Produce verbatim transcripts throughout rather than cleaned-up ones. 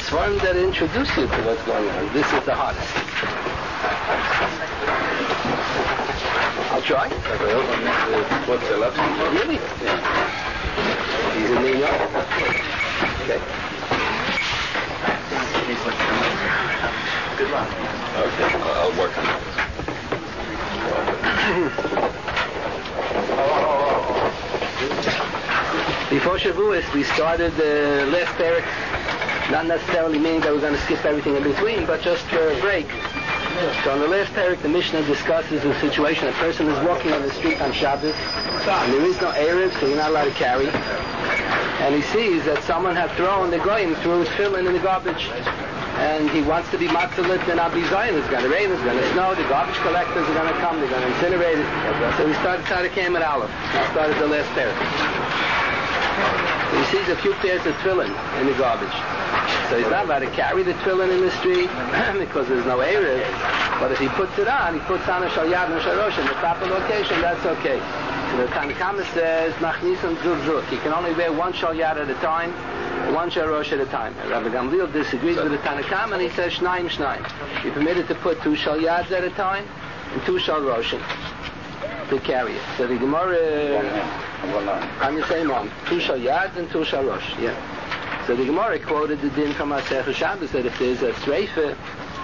Svarim that introduce you to what's going on. This is the hardest. I'll try. What's the left? Really? Yeah. He's in New York. Okay. Good luck. Okay, I'll, I'll work on it. Before Shavuos, we started the last parak, not necessarily meaning that we're going to skip everything in between, but just for a break. So on the last parak, the Mishnah discusses the situation. A person is walking on the street on Shabbos, and there is no Erev, so you're not allowed to carry. And he sees that someone had thrown the goyim through his tefillin in the garbage. And he wants to be matzalit and Abi Zion. It's going to rain, it's going to snow, the garbage collectors are going to come, they're going to incinerate it. So we started Tzaddikim at Aleph. We started the last parak. So he sees a few pairs of tefillin in the garbage. So he's not allowed to carry the tefillin in the street because there's no Erev. But if he puts it on, he puts on a shalyad and a sharosh in the proper location, that's okay. So the Tanna Kama says, Machnisan zug zug. He can only wear one shalyad at a time, one sharosh at a time. And Rabbi Gamliel disagrees with the Tanna Kama and he says, Shnaim Shnaim. You're permitted to put two shalyads at a time and two sharoshim to carry it. So the Gemara, I'm the same one, two shalyads and two sharosh, yeah. So the Gemara quoted the din from Masechah Shabbos that if there's a streife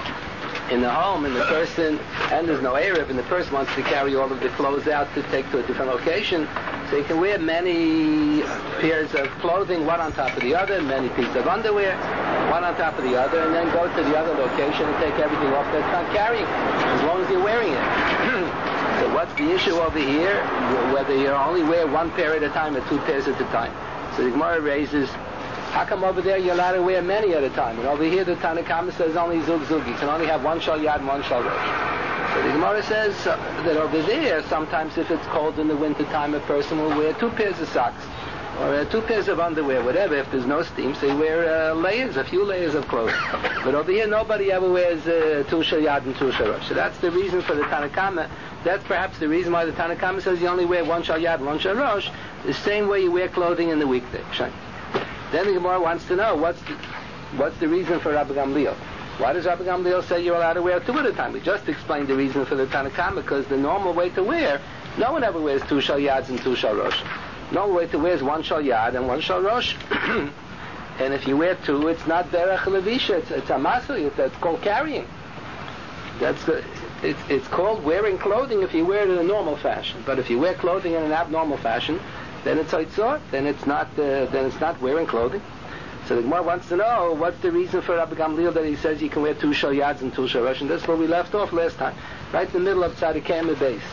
in the home and the person, and there's no Erev, and the person wants to carry all of the clothes out to take to a different location, so you can wear many pairs of clothing, one on top of the other, many pieces of underwear, one on top of the other, and then go to the other location and take everything off that's not carrying, as long as you're wearing it. So what's the issue over here? Whether you only wear one pair at a time or two pairs at a time. So the Gemara raises, how come over there you're allowed to wear many at a time? And over here the Tanna Kama says only zug zug. You can only have one shal yad and one shal rosh. So the Gemara says uh, that over there, sometimes if it's cold in the winter time, a person will wear two pairs of socks or uh, two pairs of underwear, whatever, if there's no steam. So you wear uh, layers, a few layers of clothes. But over here nobody ever wears uh, two shal yad and two shal rosh. So that's the reason for the Tanna Kama. That's perhaps the reason why the Tanna Kama says you only wear one shal yad and one shal rosh, the same way you wear clothing in the weekday. Then the Gemara wants to know what's the, what's the reason for Rabbi Gamliel. Why does Rabbi Gamliel say you're allowed to wear two at a time? We just explained the reason for the Tanna Kama, because the normal way to wear, no one ever wears two shal yads and two shal rosh. Normal way to wear is one shal yad and one shal rosh. And if you wear two, it's not derech levisha, it's, it's a masul, that's called carrying. That's the, it's, it's called wearing clothing if you wear it in a normal fashion. But if you wear clothing in an abnormal fashion, then it's Haitzor, then it's not uh, then it's not wearing clothing. So the Gemara wants to know what's the reason for Rabbi Gamliel that he says you can wear two shal yads and two shal rosh, and that's where we left off last time, right in the middle of Tzaddikim base.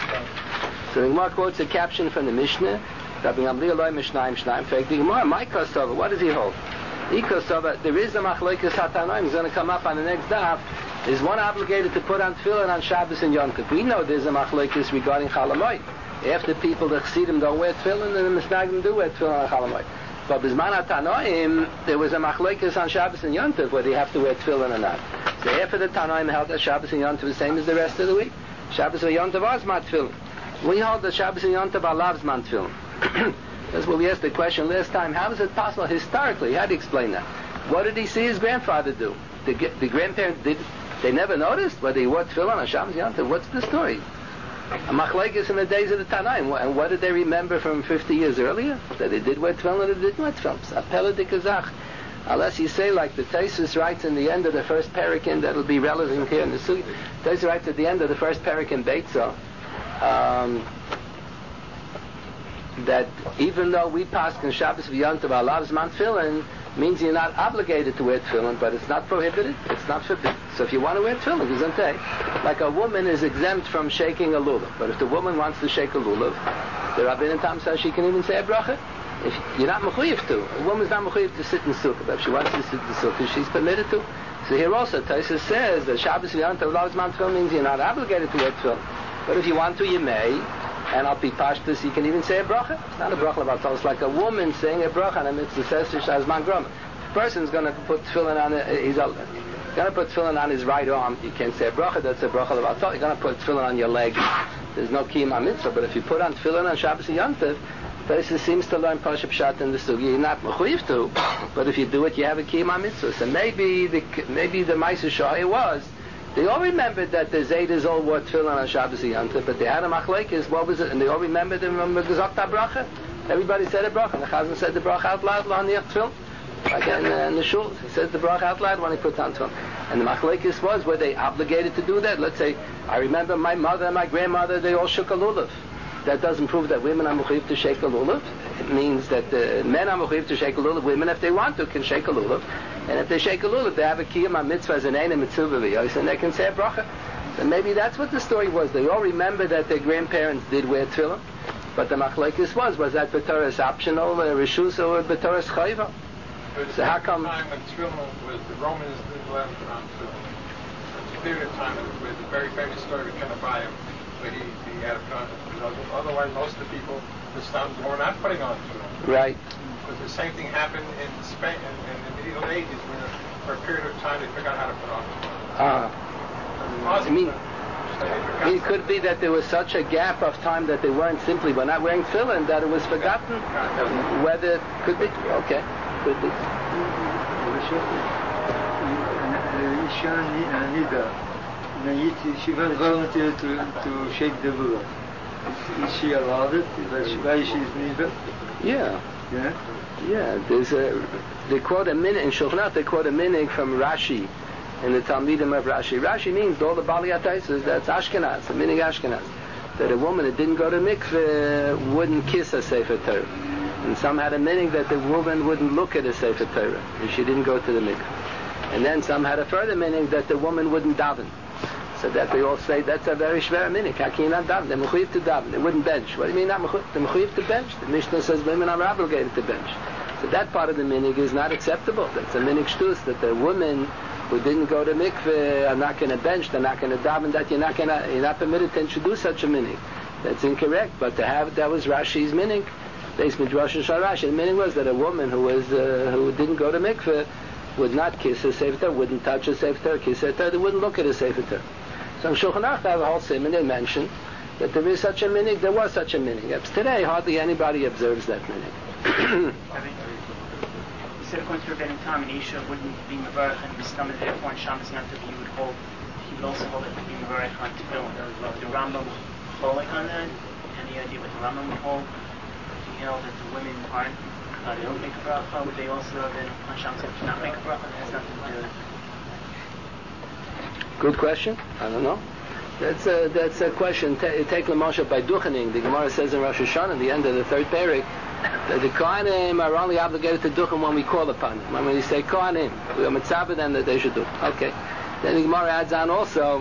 So the Gemara quotes a caption from the Mishnah, Rabbi Gamliel loy mishnayim shnayim. In fact, the Gemara, my Kosova, what does he hold? He Kosova, there is a machlekes hatanoim, it's going to come up on the next daf. Is one obligated to put on tefillin on Shabbos and Yom Kippur? We know there's a machlekes regarding Chalamoid. After people, the Chassidim don't wear tefillin, and the Misnagdim do wear tefillin on Chalamoid. But Bizman HaTanoim, there was a machlekes on Shabbos and Yom Tov, whether you have to wear tefillin or not. So after the Tanoim held that Shabbos and Yom Tov the same as the rest of the week, Shabbos and Yom Tov are Zman tefillin. We hold that Shabbos and Yom Tov are lav Zman tefillin. That's what we asked the question last time. How is it possible historically? How do you explain that? What did he see his grandfather do? The, the grandparents did. They never noticed whether he wore tefillin on Shabbos and Yom Tov. What's the story? A machlekes in the days of the Tanaim. And what did they remember from fifty years earlier? That they did wear tefillin or they didn't wear tefillin. Apela de kazach. Unless you say, like the Taisus writes in the end of the first parakin, that'll be relevant here in the Sugi. Taisus writes at the end of the first parakin Beitza, um, that even though we pass in Shabbos v'Yom Tov alav zman tefillin, means you're not obligated to wear tefillin, but it's not prohibited, it's not forbidden. So if you want to wear tefillin, gesundheit. Like a woman is exempt from shaking a lulav, but if the woman wants to shake a lulav, the Rabbeinu Tam says she can even say a bracha. If you're not mechuyev to, a woman's not mechuyev to sit in sukkah, but if she wants to sit in sukkah, she's permitted to. So here also, Taisus says that Shabbos v'Yom Tov alav zman tefillin means you're not obligated to wear tefillin, but if you want to, you may. And I'll be pashtus, you can even say a bracha. It's not a bracha about it's like a woman saying a bracha on a mitzvah says to Shazman Groma. The person's going to put tefillin on it, he's going to put tefillin on his right arm. You can't say a bracha, that's a bracha about You're going to put tefillin on your leg. There's no kiyum on mitzvah, but if you put on tefillin on Shabbos and Yom Tov, Tosis seems to learn Pashup Pshat in the Sugi. You're not mechuyev to, but if you do it, you have a kiyum mitzvah. So maybe the maybe the Ma'aser Shahai was. They all remembered that the Zaydas all wore tefillin on Shabbos and Yom Tov, but they had a machlekes. What was it? And they all remembered the Gezakt bracha. Everybody said a bracha. And the Chazan said the bracha out loud on the tefillin. Like in, uh, in the shul, he says the bracha out loud when he puts on tefillin. And the machlekes was, were they obligated to do that? Let's say, I remember my mother and my grandmother, they all shook a lulav. That doesn't prove that women are mechuyev to shake a lulav. It means that the men are mechuyev to shake a lulav. Women, if they want to, can shake a lulav. And if they shake a lulav, they have a kiyum mitzvah as an ein mitzvah v'yos, and they can say a bracha. So maybe that's what the story was. They all remember that their grandparents did wear tefillin, but the machlekes was, was that b'toras optional, uh, rishus, or b'toras chayva? So how come? At the time when tefillin was, the Romans didn't let them put on tefillin. It's a period of time with a very famous story with Kenabayim, where he, he had a con. Otherwise, most of the people, the Stones, were not putting on tefillin. Right. But the same thing happened in Spain in, in the medieval ages, where for a period of time they forgot how to put on tefillin. Ah. I mean, so it could be that there was such a gap of time that they weren't simply were not wearing tefillin that it was forgotten. Whether could be okay, could be. She was volunteered to, to shake the lulav. Is she allowed it? Why she's nida? Yeah. Yeah? Yeah. There's a, they quote a minute in Shulchan Aruch, they quote a minute from Rashi in the Talmidim of Rashi. Rashi means all the Bali Ataisos, that's Ashkenaz, a minig Ashkenaz. That a woman that didn't go to mikveh wouldn't kiss a Sefer Torah. And some had a minig that the woman wouldn't look at a Sefer Torah if she didn't go to the mikveh. And then some had a further minig that the woman wouldn't daven. So that they all say that's a very shver minig. How can you not daven? They're mechuyev to daven. They wouldn't bench. What do you mean not mechuyev? They're mechuyev to bench. The Mishnah says women are obligated to bench. So that part of the minig is not acceptable. That's a minig shtus, that the women who didn't go to mikveh are not going to bench. They're not going to daven. That you're not going to, you're not permitted to introduce such a minig. That's incorrect. But to have that was Rashi's minig. Based Midrash and Sharash. The minig was that a woman who was uh, who didn't go to mikveh would not kiss a Sefer Torah, wouldn't touch a Sefer Torah, kiss a Torah, they wouldn't look at a Sefer Torah. So in Shulchan Aruch they have a whole simon, they mention that there is such a minig, there was such a minig. Today hardly anybody observes that minig. You said according to Rabbeinu Tam, an Isha wouldn't be Mevarech and Mistamid, therefore in Shabbos Yom Tov you would hold, he would also hold it to be Mevarech on Tefillin. The Rambam holding on that? Any idea what the Rambam would hold? He held that the women aren't Uh, they don't make a bracha, would they also then on Shabbos to not make a bracha? That has nothing to do with it. Good question. I don't know. That's a, that's a question. Ta- take Lamosha by Duchening. The Gemara says in Rosh Hashanah, at the end of the third parak, that the Kohanim are only obligated to Duchen when we call upon them. When we say Kohanim, we are mitzvah them that they should do. Okay. Then the Gemara adds on also,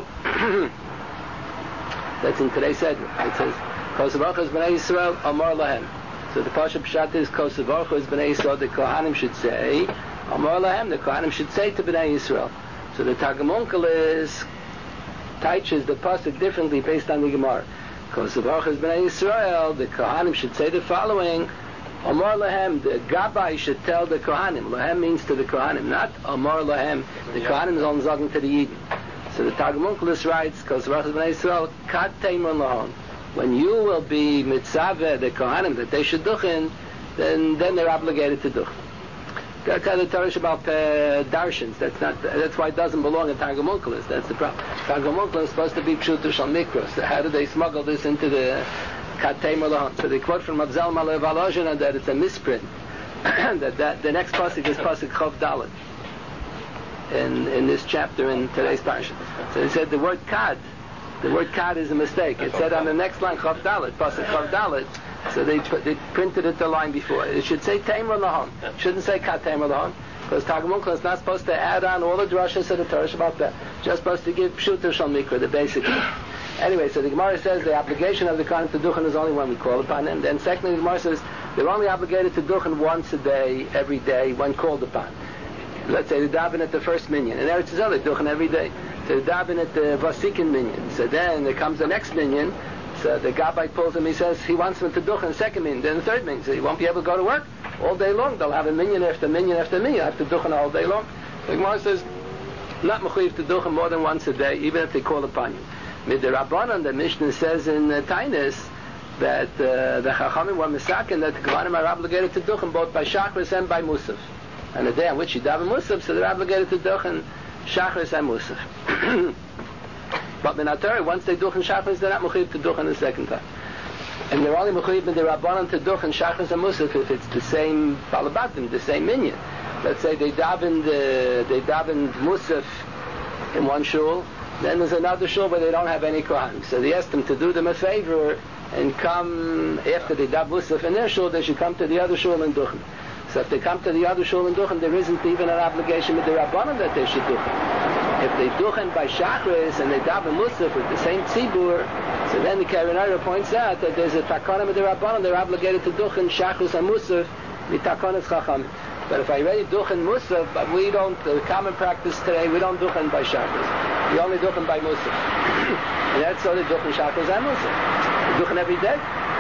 that's in today's segment. It says, Kosevarchas b'nei Yisrael amar lahem. So the Pasha Pshat is Kosevarchas b'nei Yisrael, the Kohanim should say, amar lahem, the Kohanim should say to b'nei Yisrael. So the Targum is teaches the pasuk differently based on the Gemara. Kosevarchas b'nei Yisrael, the Kohanim should say the following: Amar lahem, the Gabbai should tell the Kohanim. Lahem means to the Kohanim, not Amar lahem. The Kohanim is only talking to the Yidden. So the Targum writes, Kosevarchas b'nei Yisrael, Kat teimun lahon. When you will be mitzaveh the Kohanim that they should duchen, then then they're obligated to duchen. That's how the Torah about uh, darshans. That's not. That's why it doesn't belong in Targum Onkelos. That's the problem. Targum Onkelos is supposed to be pshuto shal mikros. So how do they smuggle this into the katei malachon? So they quote from Abzel Malev Alojana that it's a misprint. that, that the next pasuk is pasuk Chav Dalet in in this chapter in today's parsha. So they said the word kad. The word kad is a mistake. It said on the next line Chav Dalet, pasuk Chav Dalet. So they put, they printed it the line before. It should say Taimur Lahon. It shouldn't say Kat Taimur Lahon. Because Targum Onkelos is not supposed to add on all the drashas of the Torah about that. Just supposed to give Pshuter Shal Mikra, the basic. Anyway, so the Gemara says the obligation of the Kohen to Duchen is only when we call upon them. Then secondly, the Gemara says they're only obligated to Duchen once a day, every day, when called upon. Let's say they daven at the first minyan. And Eretz Yisrael, they Duchen every day. So they daven at the Vasikin minyan. So then there comes the next minyan. So the Gabbai pulls him, he says he wants them to duchen second minyan, then the third minyan. So he won't be able to go to work all day long. They'll have a minyan after minyan after minyan. Have to duchen all day long. The Gemara says, not mechuyev to duchen more than once a day, even if they call upon you. Mid the Rabbanan, the Mishnah says in uh, Tainis, that uh, the Chachamim were misaken that the Kohanim are obligated to duchen both by Shachris and by Musaf. And the day on which you daven Musaf, so they're obligated to duchen Shachris and Musaf. But in Torah, once they duchen Shachris, they're not mechuyev to duchen the second time. And they're only mechuyev in the Rabbanan to duchen Shachris and Musaf if it's the same balabatim, the same minyan. Let's say they davened uh, they davened Musaf in one shul, then there's another shul where they don't have any Kohanim. So they asked them to do them a favor and come after they daven Musaf in their shul, they should come to the other shul and duchen. So if they come to the other shul and duchen, there isn't even an obligation with the Rabbanan that they should duchen. If they duchen by Shachris and they daven Musaf with the same tzibur, so then the Karinara points out that there's a takana with the Rabbanan, they're obligated to duchen Shachris and Musaf with takanas Chachamim. But if I already duchen Musaf, but we don't, the common practice today, we don't duchen by Shachris. We only duchen by Musaf. And that's so they duchen Shachris and Musaf. We duchen every day.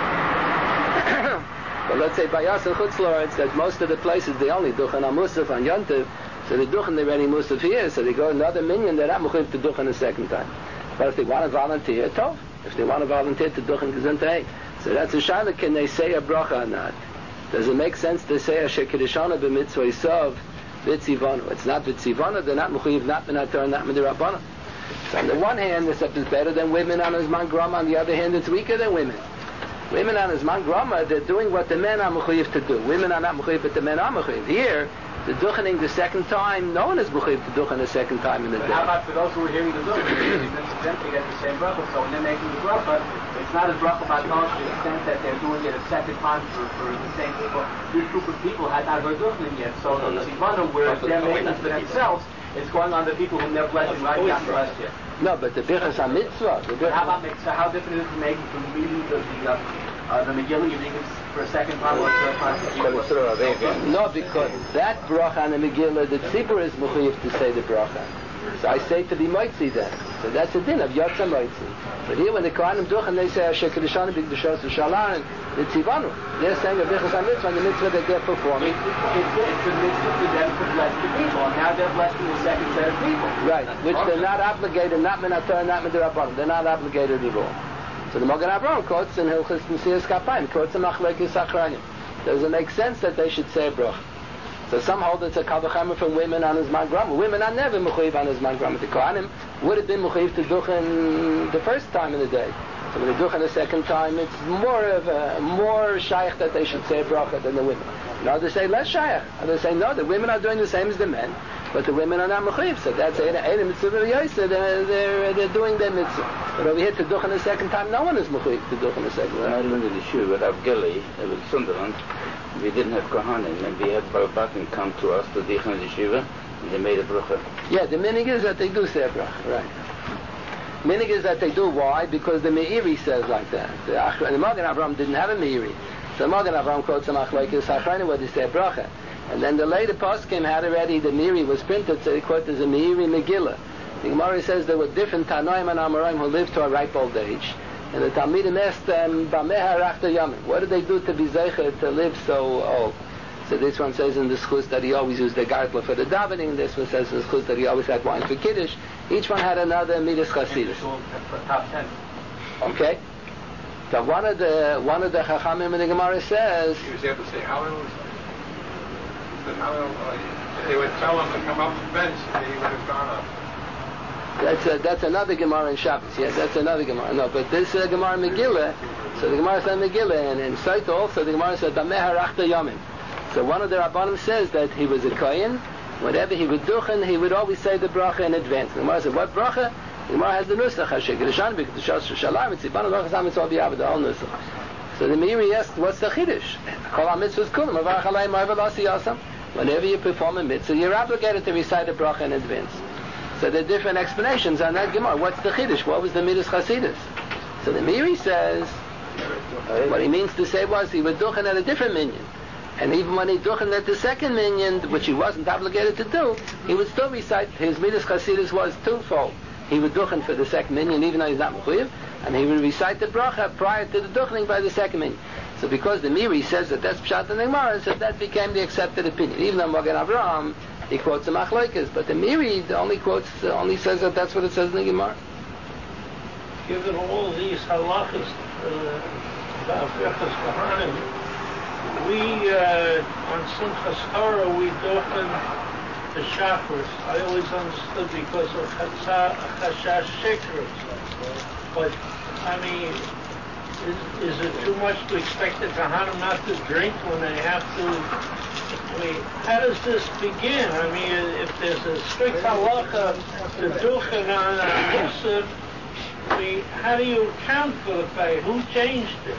But let's say by us and Chutzlords, that most of the places they only duchen on Musaf, on Yontiv, so they duchen, they're ready Musaf here, so they go another minyan, they're not mechuyev to duchen a second time. But if they want to volunteer, tov. If they want to volunteer to duchen gesundheit, so that's a shaila, can they say a bracha or not? Does it make sense to say Asher Kiddishana b'mitzvah Yisov v'tzivanu? It's not v'tzivanu, they're not mechuyev, not min haTorah, not min Rabbanan. So on the one hand, this stuff is better than women on Zman Grama, on the other hand, it's weaker than women. Women on Zman Grama, they're doing what the men are mechuyev to do. Women are not mechuyev, but the men are mechuyev. Here, the duchening the second time, no one is mechuyev to duchen the second time in the day. How about for those who are hearing the duchening? It's them to get the same bracha. So when they're making the bracha, it's not a bracha about knowledge to the extent that they're doing it a second time for, for the same people. This group of people had not heard duchening yet. So the tzivana, where they're making it for themselves, it's going on the people whom they're blessing right now blessed yet. No, but the birchas ha-mitzvah. But how about so how different is it from making from reading the the, uh, uh, the Megillah, you think it's for a second time or a third time? No, because that bracha on the Megillah, the tzibur is mechuyev to say the bracha. So I say to be moitzi then. So that's a din of yotza moitzi. But here when the Kohanim duchen, they say Asher Kiddishana b'Kedusha Shalar and the tzivanu. They're saying a birchas ha-mitzvah, the mitzvah that they're performing. It's, it's, it's a mitzvah for them to bless the people, and now they're blessing the second set of people. Right, which they're not obligated, not min haTorah, not min Rabbanan. They're not obligated at all. So the Magen Avraham quotes in Hilchos Mesilas Kapayim, quotes a Machlekes Achrayim. Does it make sense that they should say a bracha? So some hold it's a kavachama from women on Zman Grama. Women are never mechuyev on Zman Grama. The Kohanim would have been mechuyev to duchen the first time in the day. So when they duchen the second time, it's more of a more shaykh that they should say a bracha than the women. And others say less shaykh. Others say no, the women are doing the same as the men, but the women are not mechuyev. So that's a mitzvah v'yoysa. They're they're they're doing their mitzvah. But over here to duchen the second time, no one is mechuyev to duchen the second time. I learned in the shul with Avgeli, with Sunderland. We didn't have Kohanim, and we had Balabatim come to us to Dichon Yeshiva, and they made a bracha. Yeah, the minig is that they do say a bracha, right. Minig is that they do, why? Because the Meiri says like that. The, Ach- the Magen Avraham didn't have a Meiri. So the Magen Avraham quotes a Machlekes Achrayim where they say a bracha. And then the later poskim had already, the Meiri was printed, so they quote as a Meiri Megillah. The Gemara says there were different Tanoim and Amoraim who lived to a ripe old age. And the Talmidim asked them, what did they do to be zeicher to live so old? So this one says in the schus that he always used the gartler for the davening. This one says in the schus that he always had wine for kiddush. Each one had another midas chasidus. Okay. So one of the one of the chachamim in the Gemara says. He was able to say Hallel. He said Hallel. They would tell him to come up the bench, and he would have gone up. That's a, that's another Gemara in Shabbos. Yeah, that's another Gemara. No, but this uh, Gemara Megillah. So the Gemara said Megillah, and in Saita also the Gemara said Bameh harachta yamin. So one of the Rabbanim says that he was a kohen. Whenever he would duchen, he would always say the bracha in advance. The Gemara said, what bracha? The Gemara has the nusach. Hashem Kiddushan b'Kedusha Shalar mitzibanu lochas hamitzvah b'yavad, the whole nusach. So the Meiri asked, what's the chiddush? Kol ha-mitzvahs kulam avarach alayim ma'avar lasi yasam. Whenever you perform a mitzvah, you're obligated to recite a bracha in advance. So there are different explanations on that Gemara. What's the chiddush? What was the midas chasidus? So the Meiri says, what he means to say was he would duchen at a different minyan. And even when he duchen at the second minyan, which he wasn't obligated to do, he would still recite, his midas chasidus was twofold. He would duchen for the second minyan, even though he's not mechuyev, and he would recite the bracha prior to the duchening by the second minyan. So because the Meiri says that that's pshat in the Gemara, so that became the accepted opinion. Even though Magen Avraham, he quotes the Machlekes, but the Meiri only quotes, uh, only says that that's what it says in the Gemara. Given all these halachas, uh, Ba'afichas Kohanim, we, uh, on Simchas Torah, we do the chakras. I always understood because of Chashash Shekers. But, I mean, is, is it too much to expect the Kohanim not to drink when they have to? I mean, how does this begin? I mean, if there's a strict halacha to duchen on a Musaf, I mean, how do you account for the fact? Who changed it?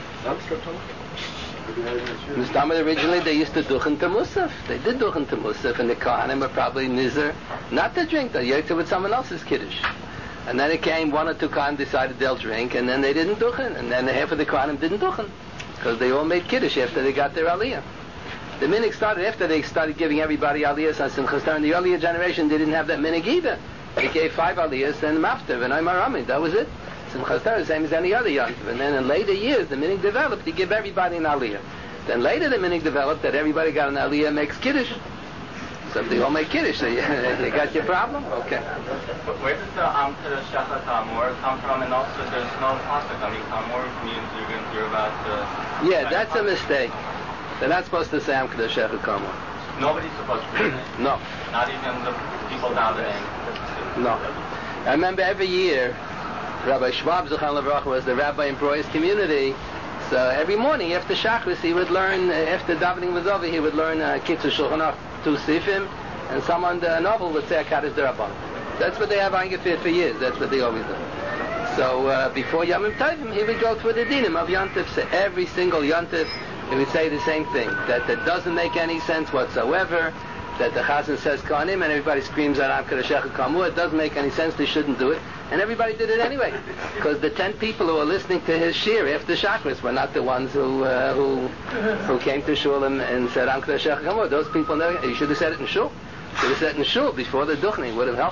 Mistamid originally they used to duchen to Musaf. They did duchen to Musaf, and the Kohanim were probably nizer not to drink. They yoked it with someone else's kiddush. And then it came, one or two Kohanim decided they'll drink, and then they didn't duchen. And then half of the Kohanim didn't duchen, because they all made kiddush after they got their aliyah. The minig started after they started giving everybody aliyahs on Simchas Torah. In the earlier generation, they didn't have that minig either. They gave five aliyahs and maftev and Omer Amin. That was it. Simchas Torah, same as any other yontiv. And then in later years, the minig developed to give everybody an aliyah. Then later, the minig developed that everybody got an aliyah makes kiddush. So if they all make kiddush, so you, you got your problem. Okay. But where does the Am Kiddush Shechat Amor come from? And also, there's no pasuk. I mean, Amor means you're going to hear about the. Yeah, that's a mistake. They're not supposed to say Am Kiddush Shechat Amor. Nobody's supposed to read it. No. Not even the people davening. No. I remember every year, Rabbi Schwab Zechan Levrach was the rabbi in Broy's community. So every morning after Shachris, he would learn, uh, after davening was over, he would learn uh, Kitzur Shulchan Aruch, two sifim, and someone, a novel, would say Kaddish D'Rabbanan. That's what they have eingeführt for years. That's what they always do. So uh, before Yom Tovim, he would go through the dinim of Yontif. So every single Yontif, he would say the same thing, that it doesn't make any sense whatsoever, that the Chazan says Kohanim, and everybody screams out Am Kiddush Shechat Kamur. It doesn't make any sense, they shouldn't do it. And everybody did it anyway, because the ten people who were listening to his shir after Shachris were not the ones who uh, who who came to shul and, and said Am Kiddush Shechat Kamur. Those people never, you should have said it in shul. Should have said it in shul before the duchening, would have helped.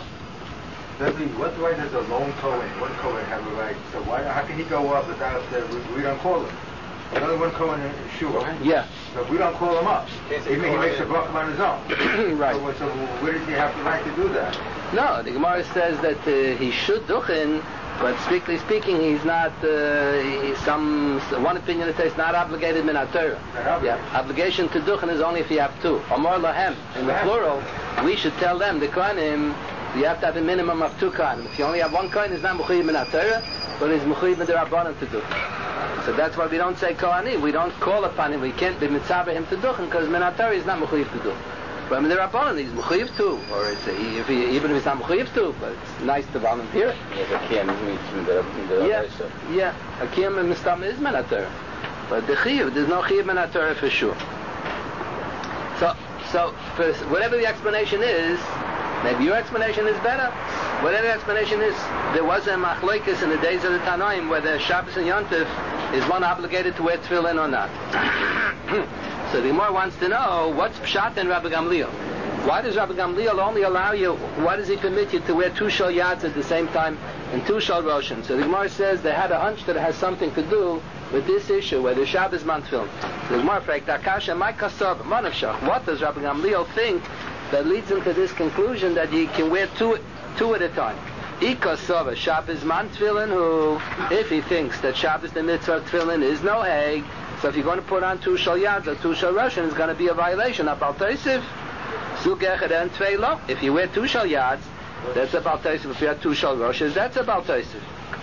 What right does a lone Kohen, one Kohen have a right? So why, how can he go up without, uh, we, we don't call him? Another one Kohen in shul. Yeah. So if we don't call him up, he, he makes a bracha on his own. Right. So, so where does he have the right to do that? No, the Gemara says that uh, he should duchen, but strictly speaking, he's not. Uh, he's some one opinion that says not obligated min Torah. Yeah, obligation to duchen is only if you have two. Amar lahem in the plural, we should tell them the kohanim. You have to have a minimum of two kohanim. If you only have one kohen, it's not mechuyev min Torah, but it's mechuyev min D'Rabbanan to duchen. So that's why we don't say kohanim. We don't call upon him. We can't be mitzvah him to duchen because min Torah is not mechuyev to duchen. But in the Rabbanan, he's mechuyev too, or it's a, if he, even if he's not mechuyev too, but it's nice to volunteer it. Yeah, yeah. A kiyam and mistam is min Torah, but the chiyuv, there's no chiyuv min Torah for sure. So, so for whatever the explanation is, maybe your explanation is better. Whatever the explanation is, there was a machlokes in the days of the Tanoim whether Shabbos and Yontif is one obligated to wear tefillin or not. So the Gemara wants to know what's Pshat and Rabbi Gamliel. Why does Rabbi Gamliel only allow you? Why does he permit you to wear two shal yads at the same time and two shal roshan? So the Gemara says they had a hunch that it has something to do with this issue, whether Shabbos man tefillin. So the Gemara fragt Akasha, my kasab, manavshach. What does Rabbi Gamliel think that leads him to this conclusion that he can wear two two at a time? Ikasava Shabbos man tefillin, who, if he thinks that Shabbos the mitzvah tefillin is no heg, so if you're going to put on two shal yads or two shal roshan, it's going to be a violation of Bal Tosif. Zugechet and Tveilah. If you wear two shal yads, that's a Bal Tosif. If you have two shal roshas, that's a Bal Tosif.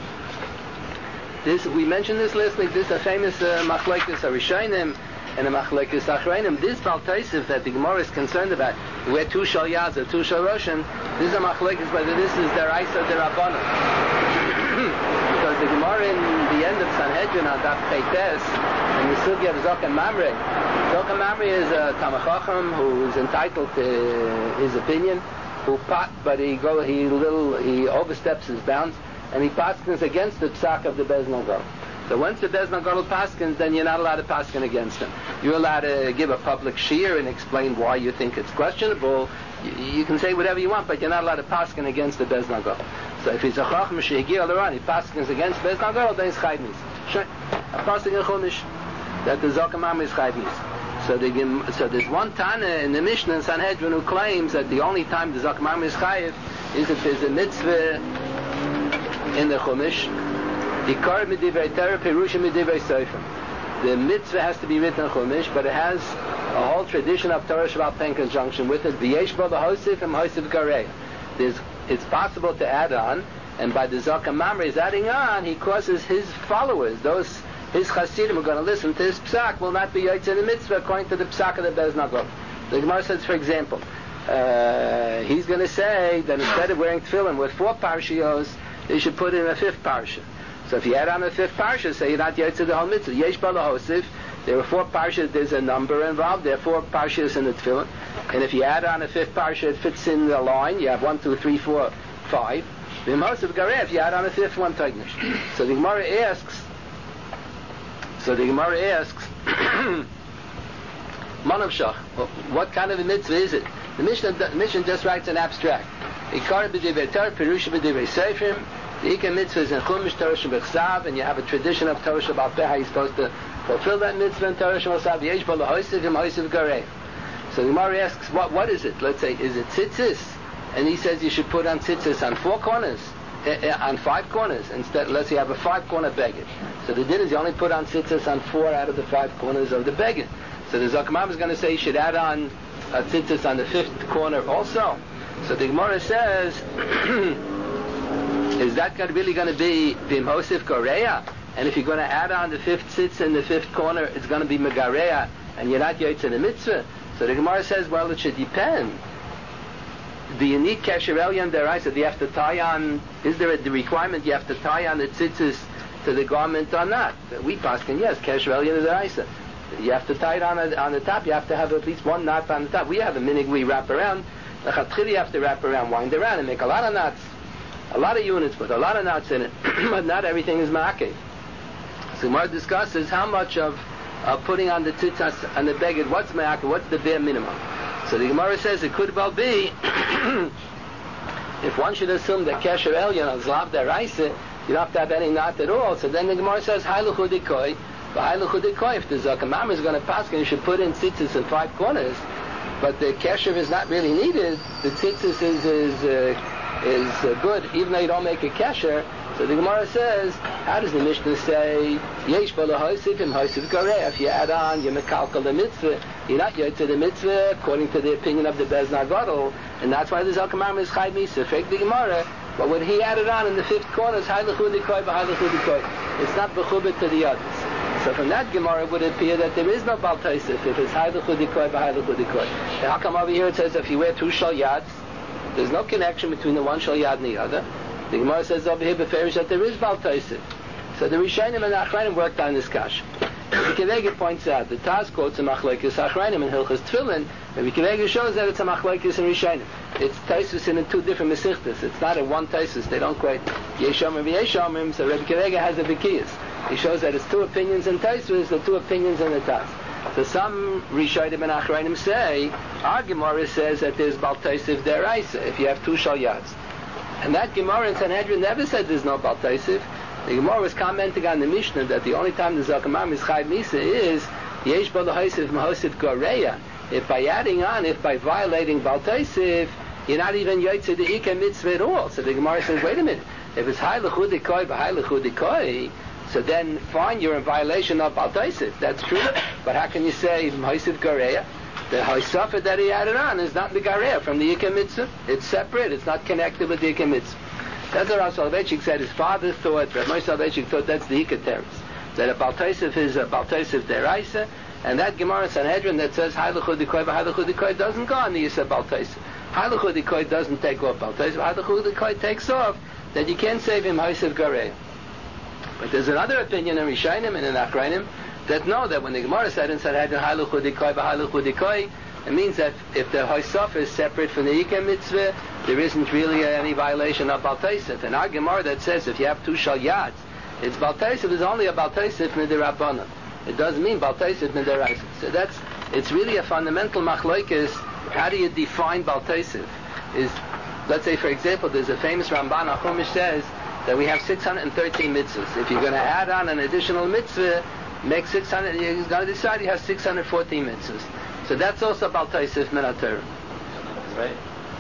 This we mentioned this last week. This is a famous uh, machlokes Rishonim and a machlokes Achronim. This Bal Tosif that the Gemara is concerned about, you wear two shal yads or two shal roshan. This is a machlokes whether this is their Isa or their Rabbanan. Because the Gemara in the end of Sanhedrin on Daf Peites in the Sugya of Zok and Mamre. Zok and Mamre is a Talmid Chacham who is entitled to his opinion, who pot, but he go he little he oversteps his bounds, and he paskins against the psak of the Beis Nagal. So once the Beis Nagal paskins, then you're not allowed to paskin against him. You're allowed to give a public shir and explain why you think it's questionable. You, you can say whatever you want, but you're not allowed to paskin against the Beis Nagal. So if he's a chacham shehigir alaran, he paskins against Beis Nagal, then he's chayv. Sure, a paskin in chumash that the Zok and Mamre is chayv. So, the, so there's one Tana in the Mishnah in Sanhedrin who claims that the only time the Zok and Mamre is chayv is if there's a mitzvah in the chumash. Dikar midivrei Torah, perusha midivrei Sefer. the mitzvah has to be written in Chumash, but it has a whole tradition of Torah Shabbat in conjunction with it. V'yesh bo l'hosif and hosif garei. There's, it's possible to add on, and by the Zakam Mamre is adding on, he causes his followers, those his Hasidim who are going to listen to his psak, will not be yotze in the mitzvah according to the psak of the Bez Nagov. The Gemara says, for example, uh, he's going to say that instead of wearing tefillin with four parshiyos, they should put in a fifth parsha. So if you add on a fifth parsha, say you're not yotze the whole mitzvah. Yesh ba l'hosif. There were four parshas, there's a number involved, there are four parshas in the tefillin. And if you add on a fifth parsha, it fits in the line. You have one, two, three, four, five. The most of Gareh, if you add on a fifth one, Tagnish. So the Gemara asks, so the Gemara asks, Manav Shach, what kind of a mitzvah is it? The Mishnah, the Mishnah just writes an abstract. Ikar b'divrei Torah, Perusha b'divrei Seifrim. The Ikar mitzvah is in Chumash, Torah Shebechsav, and you have a tradition of Torah Shebal Peh, how you're supposed to fulfill that mitzvah in Torah Shebechsav. Yesh bo l'hosif im hosif Gareh. So the Gemara asks, what, what is it? Let's say, is it tzitzis? And he says you should put on tzitzis on four corners, uh, on five corners. Instead, let's say you have a five-corner beged. So the din is you only put on tzitzis on four out of the five corners of the beged. So the Zakmam is going to say you should add on a tzitzis on the fifth corner also. So the Gemara says, is that really going to be b'mhosif goreya? And if you're going to add on the fifth tzitz in the fifth corner, it's going to be megareya, and you're not yotze in the mitzvah. So the Gemara says, well, it should depend. Do you need kesher elyon deraisa? Do you have to tie on? Is there a the requirement you have to tie on the tzitzis to the garment or not? We paskin, yes, kesher elyon deraisa. You have to tie it on a, on the top. You have to have at least one knot on the top. We have a minig we wrap around. The chatchili you have to wrap around, wind around, and make a lot of knots, a lot of units with a lot of knots in it. But not everything is ma'akev. So Gemara discusses how much of uh, putting on the tzitzis and the beged, what's ma'akev, what's the bare minimum. So the Gemara says it could well be, if one should assume that kesher elyon is lav deraisa, you don't have to have any knot at all. So then the Gemara says, Hailuchu dikoi, but Hailuchu dikoi, if the Zakam is going to pass, you should put in tzitzis in five corners, but the kesher is not really needed, the tzitzis is, is, uh, is uh, good, even though you don't make a kesher. So the Gemara says, how does the Mishnah say, Yesh bo l'hosif im hosif gareh? If you add on, you mekalkal the mitzvah, you're not yotze the mitzvah, according to the opinion of the Bez Nagadol, and that's why the Zakam is chayv misa. Fake the Gemara, but when he added on in the fifth corner, it's hailuchu dikoi, b'hailuchu dikoi. It's not b'chubit to the others. So from that Gemara it would appear that there is no bal taisif if it's hailuchu dikoi, b'hailuchu dikoi. And how come over here it says if you wear two shal yads, there's no connection between the one shal yad and the other. The Gemara says over here beferish that there is bal taisif. So the Rishonim and Achrayim worked on this kash. Rabbi Kivega points out the Taz quotes a machlekes Achrayim and Hilchas Tefillin. Rabbi Kivega shows that it's a machlekes and Rishonim. It's taisus in two different mesichtas. It's not in one taisus. They don't quite yeshomim v'yeshomim. So Rabbi Kivega has a vikiyas. He shows that it's two opinions in taisus, the two opinions in the Taz. So some Rishonim and Achrayim say our Gemara says that there's bal taisif deraisa if you have two shal yads. And that Gemara in Sanhedrin never said there's no bal taisif. The Gemara was commenting on the Mishnah that the only time the Zakam is chayv misa is yesh bo l'hosif m'hosif goreya. If by adding on, if by violating bal taisif, you're not even yotze the ikar mitzvah at all. So the Gemara says, wait a minute, if it's hailuchu dikoi b'hailuchu dikoi, so then fine, you're in violation of bal taisif. That's true. But how can you say m'hosif goreya? The ha'isafah that he added on is not the gareya from the ikar mitzvah. It's separate. It's not connected with the ikar mitzvah. That's what Rav Soloveitchik said. His father thought, Rav Moshe Soloveitchik thought that's the ikar teretz, that a bal taisif is a bal taisif deraisa, and that Gemara in Sanhedrin that says hailuchu dikoi b'hailuchu dikoi doesn't go on the yisah bal taisif. Hailuchu dikoi doesn't take off bal taisif. Hailuchu dikoi takes off that you can't save him ha'isiv garei. But there's another opinion in Rishonim and in Achrayim that no, that when the Gemara said in Sanhedrin hailuchu dikoi b'hailuchu dikoi, it means that if the ha'isaf is separate from the ikar mitzvah, there isn't really any violation of bal taisif. And our Gemara that says if you have two shal yads, it's bal taisif is only a bal taisif midirabanan. It doesn't mean bal taisif midiraisa. So that's it's really a fundamental machlokes. How do you define bal taisif? Is let's say for example, there's a famous Ramban Chumash says that we have six hundred thirteen mitzvahs. If you're going to add on an additional mitzvah, make six hundred. You're going to decide you have six hundred fourteen mitzvahs. So that's also bal taisif min haTorah. Right.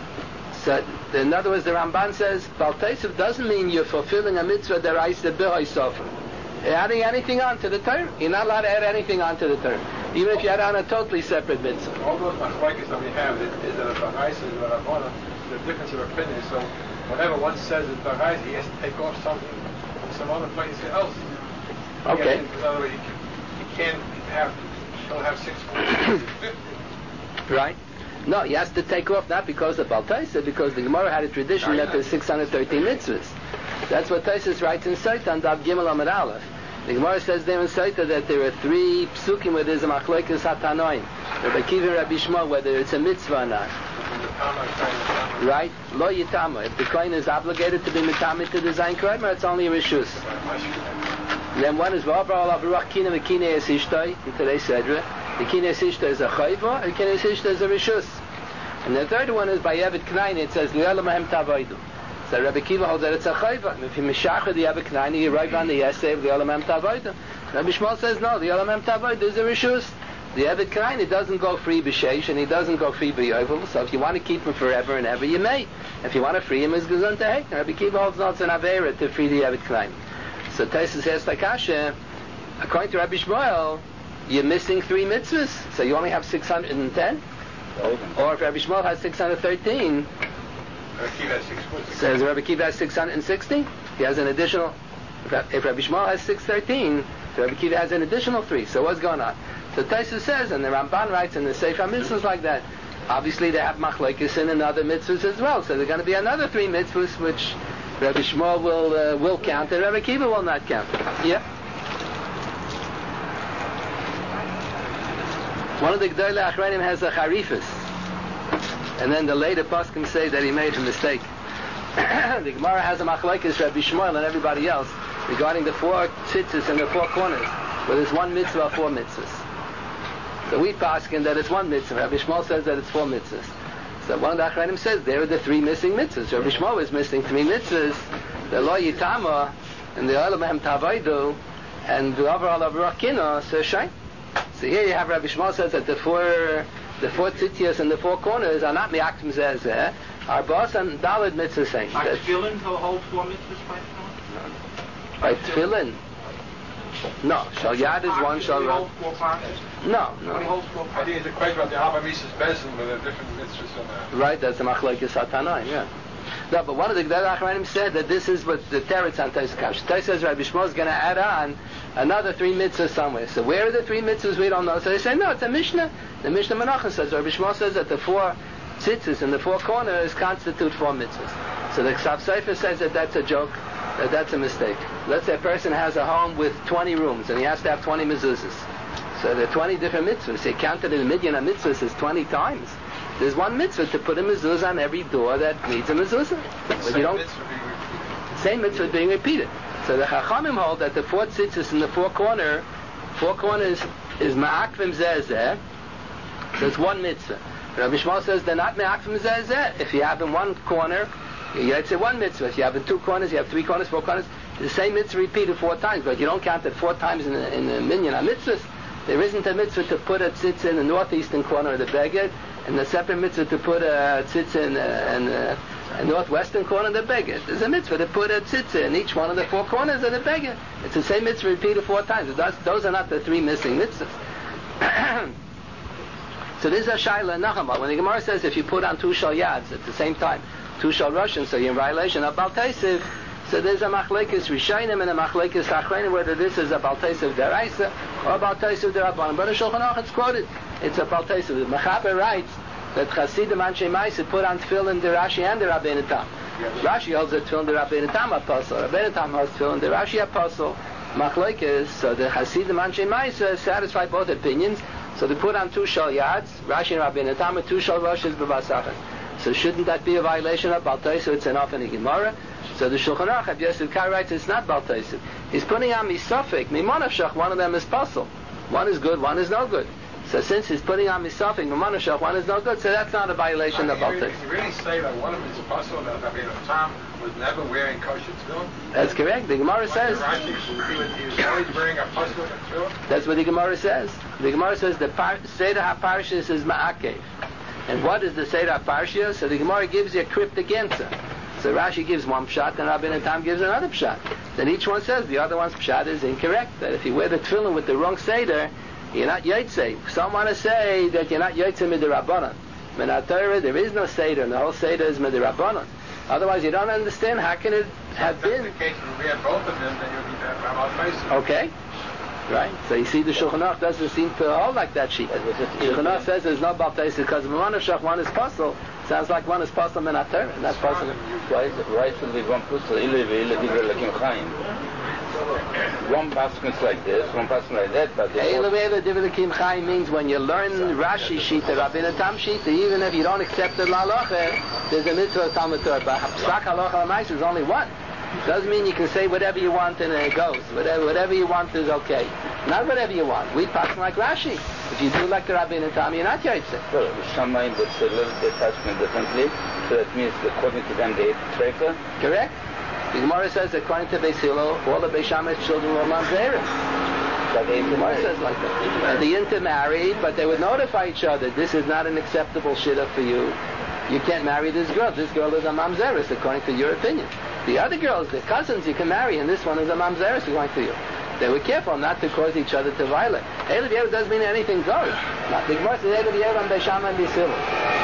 So, in other words, the Ramban says, Bal Taisif doesn't mean you're fulfilling a mitzvah deraisa b'ha'isafah. adding anything onto the Torah. You're not allowed to add anything onto the Torah, even if you add on a totally separate mitzvah. All those machlokes that we have is, is that a baraisa is a rabbanon, the difference of opinion. So whenever one says it's baraisa, he has to take off something from some other place else. Okay. He, in other words, he, can, he can't have, he'll have six fifty. Right? No, he has to take off not because of Baal Taisa, because the Gemara had a tradition that there's six hundred thirteen mitzvahs. That's what Taisus writes in Saita on Dab Gimel Amud Aleph. The Gemara says there in Saita that there are three psukim where there's a machlokes hatanoim. Rabbi Akiva and Rabbi Shmuel, whether it's a mitzvah or not. Right? Lo yitama. If the kohen is obligated to be mitami to the zayin kramer, it's only a rishus. Then one is v'avar alav ruach kina v'kina es ishtoi in today's sedra. The kina es ishtoi is a chayva, and the kina es ishtoi is a rishus. And the third one is by Yevet Knaini. It says li'olam ahem tavoidu. So Rabbi Akiva holds that it's a chayva. If you mishacha the Yevet Knaini, you write on the essay of li'olam ahem tavoidu. Rabbi Shmuel says no, li'olam ahem tavoidu is a rishus. The Yevet Knaini doesn't go free b'sheish, and he doesn't go free b'yovel. So if you want to keep him forever and ever, you may. If you want to free him, it's gezun to hate. Rabbi Akiva holds no, it's an avera to free the Yevet Knaini. So Taisus says Takasha, according to Rabbi Shmuel, you're missing three mitzvahs, so you only have six hundred ten? Or if Rabbi Shmuel has six hundred thirteen, says Rabbi Akiva has six hundred sixty, he has an additional, if Rabbi Shmuel has six hundred thirteen, Rabbi Akiva has an additional three, so what's going on? So Taisus says, and the Ramban writes in the Sefer mitzvahs like that, obviously they have machlokes in other mitzvahs as well, so there are going to be another three mitzvahs which Rabbi Shmuel will uh, will count, and Rabbi Akiva will not count. Yeah. One of the Gdolei Achronim has a charifus, and then the later poskim say that he made a mistake. The Gemara has a machlokes Rabbi Shmuel and everybody else regarding the four tzitzis and the four corners, where there's one mitzvah or four mitzvahs. So we poskim that it's one mitzvah. Rabbi Shmuel says that it's four mitzvahs. So one of the Achronim says there are the three missing mitzvahs. Rabbi Shmuel is missing three mitzvahs: the Lo Yitama and the Olam Ahem Tavaydu and the Avar Alav Ruach Kina. So shine. So here you have Rabbi Shmuel says that the four the four tzitzias and the four corners are not mi'aktim zeh, are bas and daled mitzvahs saying. Are tefillin to hold four mitzvahs by Shmuel? By tefillin? No. Shal Yad is one. Shal Rab. No, no. I think it's a question about the Abba Mises Bezin with a different mitzvahs on that. Right, that's the machlokes hatanoim, yeah. No, but one of the Gdolei Achronim said that this is what the teretz on Taisus Kash. Taisus says Rabbi Shmuel is going to add on another three mitzvahs somewhere. So where are the three mitzvahs? We don't know. So they say no, it's a Mishnah. The Mishnah Menachem says Rabbi Shmuel says that the four tzitzis and the four corners constitute four mitzvahs. So the Ksav Sefer says that that's a joke, that that's a mistake. Let's say a person has a home with twenty rooms and he has to have twenty mezuzahs. So there are twenty different mitzvahs. He counted in a million of mitzvahs as twenty times. There's one mitzvah to put a mezuzah on every door that needs a mezuzah. But you don't. Same mitzvah being repeated. So the Chachamim hold that the four tzitzis in the four corner, four corners is ma'akvim zeh zeh. So it's one mitzvah. Rabbi Shmuel says they're not ma'akvim zeh zeh. If you have in one corner, you say one mitzvah. If you have in two corners, you have three corners, four corners. The same mitzvah repeated four times, but you don't count it four times in a, in a minyan of mitzvahs. There isn't a mitzvah to put a tzitz in the northeastern corner of the beged, and a separate mitzvah to put a tzitz in, uh, in uh, a northwestern corner of the beged. There's a mitzvah to put a tzitz in each one of the four corners of the beged. It's the same mitzvah repeated four times. Does, those are not the three missing mitzvahs. So this is a shaila nachama. When the Gemara says if you put on two shal yads at the same time, two shal Russian, so you're in violation of Baal Teisiv. So there's a machlekes Rishayim and a machlekes Achronim, whether this is a Baal Teisiv deraisa or a Baal Teisiv derabbanan. But in Shulchan Aruch it's quoted. It's a Baal Teisiv. The Mechaber writes that Chasidim Anshe Ma'aseh put on tefillin the Rashi and the Rabbeinu Tam. Rashi holds that tefillin the Rabbeinu Tam apostle. Rabbeinu Tam holds tefillin the Rashi apostle. Machlekes. So the Chasidim Anshe Ma'aseh satisfy both opinions. So they put on two shal yads, Rashi and Rabbeinu Tam, and two shal Roshis b'Basachas. So shouldn't that be a violation of Baal Teisiv? It's enough in the Gemara. So the Shulchan Aruch, Rabbi Yosef Kar writes it's not Baal Teisiv. He's putting on misafik, mimonavshach, one of them is puzzle. One is good, one is no good. So since he's putting on misafik, mimonavshach, one is no good, so that's not a violation of Baal Teisiv. You really say that one of them is puzzle, that Rabbeinu Tam was never wearing kosher tefillin? That's correct. The Gemara says. Rashi, he, was, he was always wearing a puzzle tefillin? That's what the Gemara says. The Gemara says the par- Seder HaParshas is ma'akev. And what is the Seder HaParshas? So the Gemara gives you a cryptic answer. So Rashi gives one pshat and Rabbeinu Tam gives another pshat. then each one says the other one's pshat is incorrect. That if you wear the tefillin with the wrong seder, you're not yotzei. Some want to say that you're not yotzei midirabbanan. In our Torah, there is no seder, and the whole seder is midirabbanan. Otherwise, you don't understand how can it have That's been. the case when we have both of them, then you'll be back about facing. Okay. Right? So you see the Shulchan Aruch doesn't seem to hold like that sheet. Shulchan Aruch says there's no Baltais because one of Shach, one is Puzzle. Sounds like one is Puzzle and not Torah, and that's Puzzle. Why is it, why should we one puzzle? Ile ve'ile divrei Elokim Chaim. One pasuk is like this, one pasuk like that, but Eile ve'ile divrei Elokim Chaim means when you learn Rashi sheet, the Rabbeinu Tam sheet, even if you don't accept the Lalacha, there's a mitzvah of Talmud Torah. But Psak Halacha L'Mais is only one. Doesn't mean you can say whatever you want and it goes. Whatever, whatever you want is okay. Not whatever you want. We pass like Rashi. If you do like the Rabbeinu Tam, you're not Yaitse. Well, Shamayim would say a little bit attachment differently, so that means according to them they hate the Treifa. Correct. The Gemara says according to Beis Hillel, all the Beis Shammai's children were Mamzerim. But they The Gemara says like that. And they intermarried, but they would notify each other, this is not an acceptable shidduch for you. You can't marry this girl. This girl is a mamzeris, according to your opinion. The other girls, the cousins, you can marry, and this one is a mamzeris, according to you. They were careful not to cause each other to violate. Eilev Yeru doesn't mean anything goes. Not the Gemara says Eilev Yeru on Beis Shammai and Beis Hillel.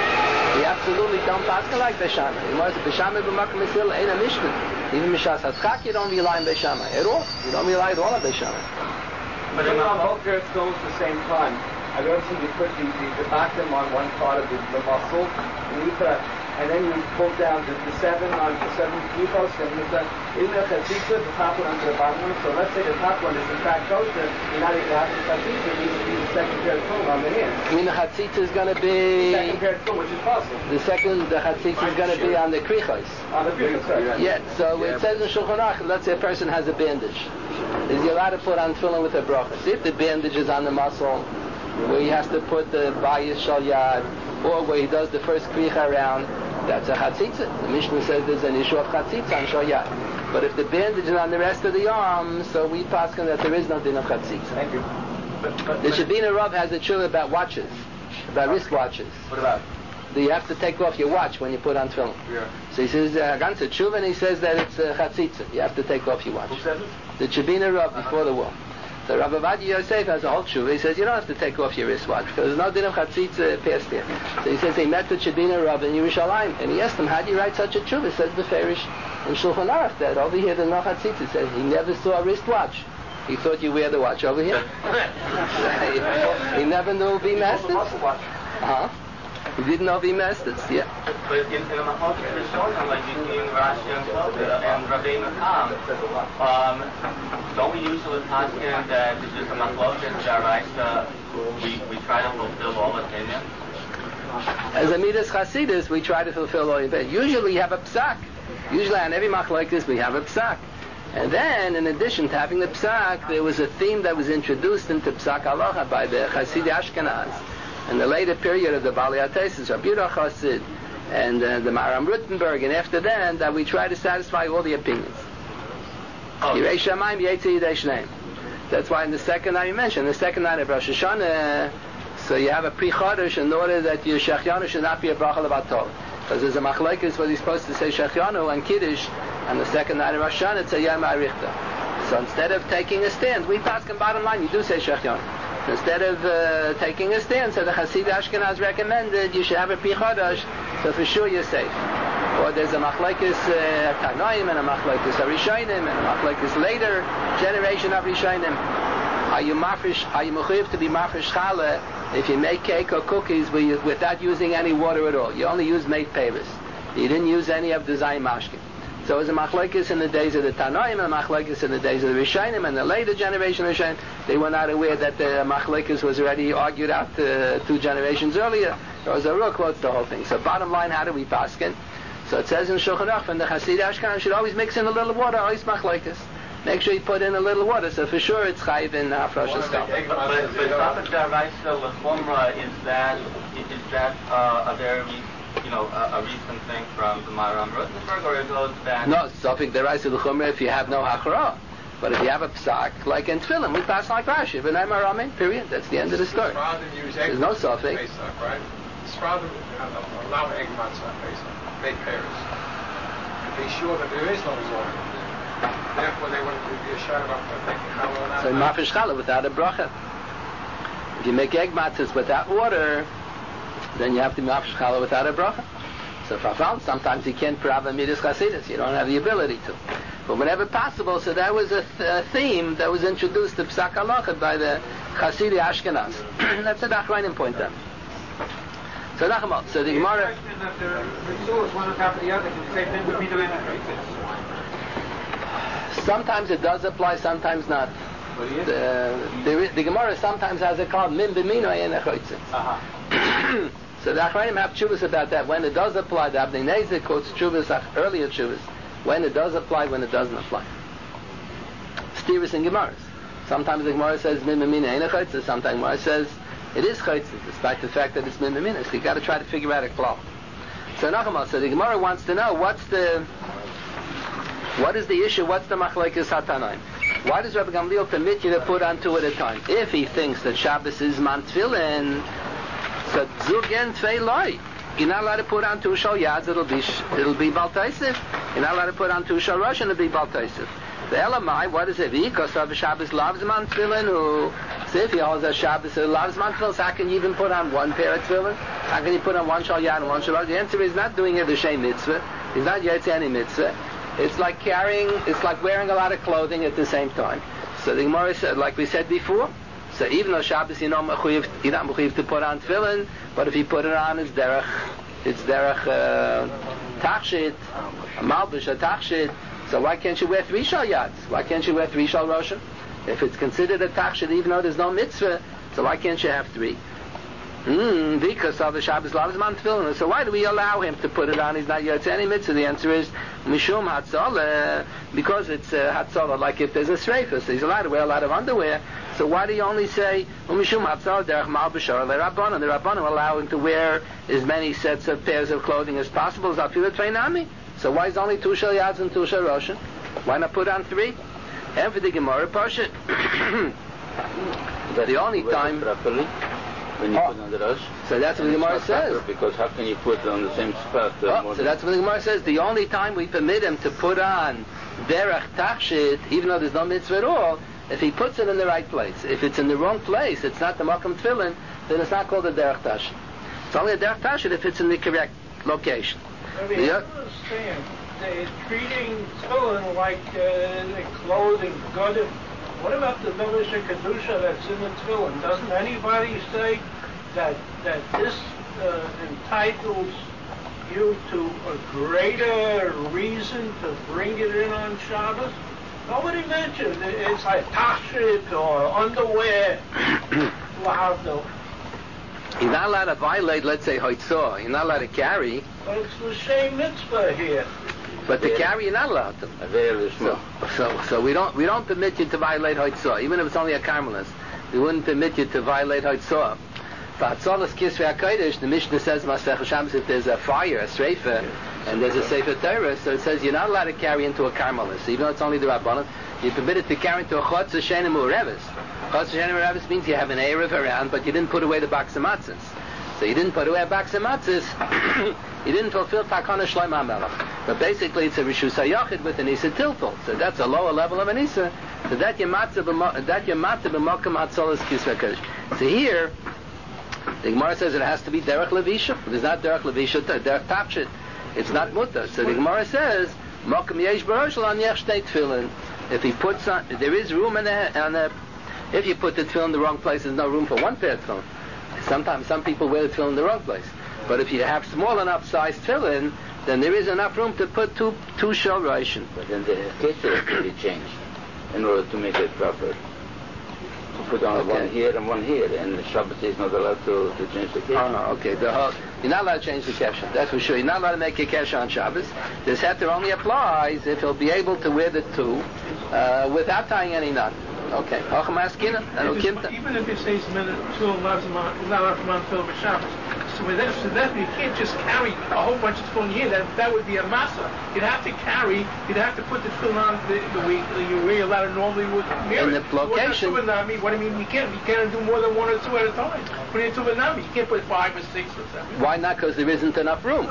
We absolutely don't pass like Beis Shammai. The Gemara says Beis Shammai b'makom Beis Hillel ain't a mishkan. Even Mishas Hatzchak, you don't rely on Beis Shammai at all. You don't rely at all on Beis Shammai. But in on both pair of stones at the same time, I've ever seen you put the, the, the bottom on one part of the, the muscle, and you put, and then you pull down the, the seven on the seven keyposts, and you put in the chatzitza, the top one onto the bottom one. So let's say the top one is in fact kosher, you're not even having the chatzitza, you need to use the second pair of stones on the hand. I mean, the chatzitza is going to be... The second pair of stones, which is possible. The second, the chatzitza is going to be on the krichos. On the krichos, right. Yeah, so yeah, it says in Shulchan Aruch, let's say a person has a bandage. Is he allowed to put on tefillin with a bracha? See if the bandage is on the muscle, where he has to put the bayis shal yad, or where he does the first kricha around, that's a chatzitza. The Mishnah says there's an issue of chatzitza on shal yad. But if the bandage is on the rest of the arm, so we paskin that there is no din of chatzitza. Thank you. But, but, the Shabina Rav has a tshuva about watches, about wristwatches. What about? Do you have to take off your watch when you put on tefillin? Yeah. So he says, uh, ganze tshuva, and he says that it's uh, chatzitza. You have to take off your watch. Who says it? The Shabina Rav before the war. So Rav Avadia Yosef has a whole tshuva. He says you don't have to take off your wristwatch because there's no din of chatzitza past there. So he says he met with Shabina Rav in Yerushalayim, and he asked him, how do you write such a tshuva? He says the Farish in Shulchan Aruch that over here there's no chatzitza. He says he never saw a wristwatch. He thought you wear the watch over here. He never knew it'd be masters. Uh-huh. He didn't know if he messed it. Yeah. But in, in the Machlokes Rishonim, like between Rashi and Sotah and Rabbeinu Tam, um, don't we usually paskin that it's just a Machlokes Daraisa, we we try to fulfill all opinions? As a Midas Chasidus, we try to fulfill all opinions. Usually you have a psak. Usually on every Machlokes we have a psak. And then, in addition to having the psak, there was a theme that was introduced into psak halacha by the Chasidi Ashkenaz. In the later period of the Bali Atesis, Rabbi Yehuda Chassid, and uh, the Maram Rutenberg, and after then, that we try to satisfy all the opinions. Yirei Shamayim Yetzi Yidei Shneim. That's why in the second night you mentioned, the second night of Rosh Hashanah, so you have a pre-Chodesh in order that your Shechianu should not be a bracha levatol. Because there's a machlekes was he supposed to say Shechianu and Kiddush on the second night of Rosh Hashanah, it's a Yom HaRichta. So instead of taking a stand, we pass in bottom line, you do say Shechianu. Instead of uh, taking a stand, so the Hasid Ashkenaz recommended you should have a Pri Chodesh, so for sure you're safe. Or there's a Machlekes uh, Tanoim and a Machlekes Harishonim and a Machlekes later generation of Rishonim. Are you mafresh? Are you mechuyev to be mafresh challah if you make cake or cookies without using any water at all? You only use made pavers. You didn't use any of the Zayin Mashkin. So it was a machlekes in the days of the Tanoim and a machlekes in the days of the Rishonim and the later generation of Rishonim. They were not aware that the machlekes was already argued out uh, two generations earlier. There was a real quote to the whole thing. So bottom line, how do we paskin? So it says in Shulchan Aruch, and the Hasid Ashkenaz should always mix in a little water, always machlekes. Make sure you put in a little water, so for sure it's chayiv in Hafrosh Eskal. But Tzafat Daraisa L'chumra, is that is that uh, a very you know, a, a recent thing from the Maram Rutenberg, or it goes back? No, Tzafat Daraisa L'chumra if you have no hachra. But if you have a psak, like in Tefillin, we pass like Rashi, but I'm Aramin, period. That's the end of the story. There's no Tzafat. Right? Sfardim allow egg matzah based on baked pears. To be sure that there is no water. Therefore, they wouldn't be a shot about making challah. So mafish challah without a bracha. If you make egg matzahs without water, then you have to mafish challah without a bracha. So Fafal, sometimes you can't prava midas chasidus. You don't have the ability to. But whenever possible, so that was a, th- a theme that was introduced to Psak Halacha by the Chasidi Ashkenaz. That's a Nachrainim point out. So Nachamot, so the Gemara... Sometimes it does apply, sometimes not. The, the, the Gemara sometimes has it called Min B'mino Ein Echotze. So the Achrayim have tshuvas about that. When it does apply, the Abnei Nezer quotes tshuvas, earlier tshuvas, when it does apply, when it doesn't apply. Steerus in Gemaras. Sometimes the Gemara says Min B'mino Ein Echotze, sometimes Gemara says it is Chotze, despite the fact that it's Min B'mino. So you got to try to figure out a klal. So Nachamah, so the Gemara wants to know what's the, what is the issue, what's the Machlekes HaTanaim? Why does Rabbi Gamliel permit you to put on two at a time? If he thinks that Shabbos is man tefillin, so zugen tvei loy. You're not allowed to put on two shal yads, it'll be it'll be bal taisif. You're not allowed to put on two shal rosh, it'll be bal taisif. The elamai, what is it? Because of Shabbos loves man tefillin, who so if he holds that Shabbos loves man tefillin, so how can you even put on one pair of tefillin? How can you put on one shal yad and one shal rosh? The answer is not doing it the same mitzvah. He's not yet any mitzvah. It's like carrying, it's like wearing a lot of clothing at the same time. So the Gemara said, like we said before, so even though Shabbos you're not mechuyev, you're not mechuyev to put on tefillin, but if you put it on, it's derech, it's derech uh, tachshit, malbish a tachshit. So why can't you wear three shal yads? Why can't you wear three shal roshim? If it's considered a tachshit, even though there's no mitzvah, so why can't you have three? Hmm, because of the Shabbos loves man tefillin. So why do we allow him to put it on? He's not yet any mitzvah. The answer is mishum hatzalah, because it's uh, hatzalah. Like if there's a sreifah, so he's allowed to wear a lot of underwear. So why do you only say mishum hatzalah derech mal b'shar leRabbanan? The Rabbanan allow him to wear as many sets of pairs of clothing as possible. As afilu tveinami. So why is only two shal yads and two shal roshin? Why not put on three? And for the Gemara Pasha, the only time. When you oh. put on the rosh. So that's what the Gemara says. Proper, because how can you put it on the same spot? Uh, oh, so that's what the Gemara says. The only time we permit him to put on derech tachshit, even though there's no mitzvah at all, if he puts it in the right place. If it's in the wrong place, it's not the makam tefillin, then it's not called a derech tachshit. It's only a derech tachshit if it's in the correct location. I mean, the, I don't understand. They're treating tefillin like uh, clothing, good. What about the Melish and Kedusha that's in the tefillin? Doesn't anybody say that that this uh, entitles you to a greater reason to bring it in on Shabbos? Nobody mentioned it. It's like tachshit or underwear. Lahavdil. You're not allowed to violate, let's say, hoitzah. You're not allowed to carry. But it's the same mitzvah here. But to carry, you're not allowed to. So, so, so we don't we don't permit you to violate hoitzah, even if it's only a carmelist. We wouldn't permit you to violate hoitzah. For hatzalas kisvei hakodesh, the Mishnah says Masech Shabbos, if there's a fire, a sreifa, and there's a sefer Torah, so it says you're not allowed to carry into a carmelist, even though it's only the Rabbanan. You're permitted to carry into a chotz shenim u'reves. Chotz shenim u'reves means you have an erev around, but you didn't put away the box of matzahs. So you didn't put away a box of matzahs. You didn't fulfill takana shleim hamelach. But basically, it's a rishus hayachid with an isa tilful. So that's a lower level of an isa. So that your matzah, that your matzah b'makam hatzalas kisvei hakodesh. So here, the Gemara says it has to be derech levisha. There's not derech levisha, derech tachshit. It's not mutter. So the Gemara says makam yesh barosh lan yech shtei tefillin. If he puts on, there is room in the, on the, if you put the tefillin in the wrong place, there's no room for one pair of tefillin. Sometimes some people wear the tefillin in the wrong place. But if you have small enough size tefillin, then there is enough room to put two two shal roshin. But then the kesher has to be changed in order to make it proper. To put on okay. one here and one here, and the Shabbos is not allowed to, to change the kesher. Oh, no, okay. The whole, you're not allowed to change the kesher. That's for sure. You're not allowed to make a kesher on Shabbos. This heter only applies if he'll be able to wear the two uh, without tying any knot. Okay. Even if it says two not enough fill for Shabbos, so with that, so that you can't just carry a whole bunch of tefillin here. That that would be a masa. You'd have to carry. You'd have to put the tefillin on the, the week the way you're allowed to normally would mirror. In the location. What do you mean? You can't. You can't do more than one or two at a time. When you're tefillin, you can't put five or six or seven. Why not? Because there isn't enough room.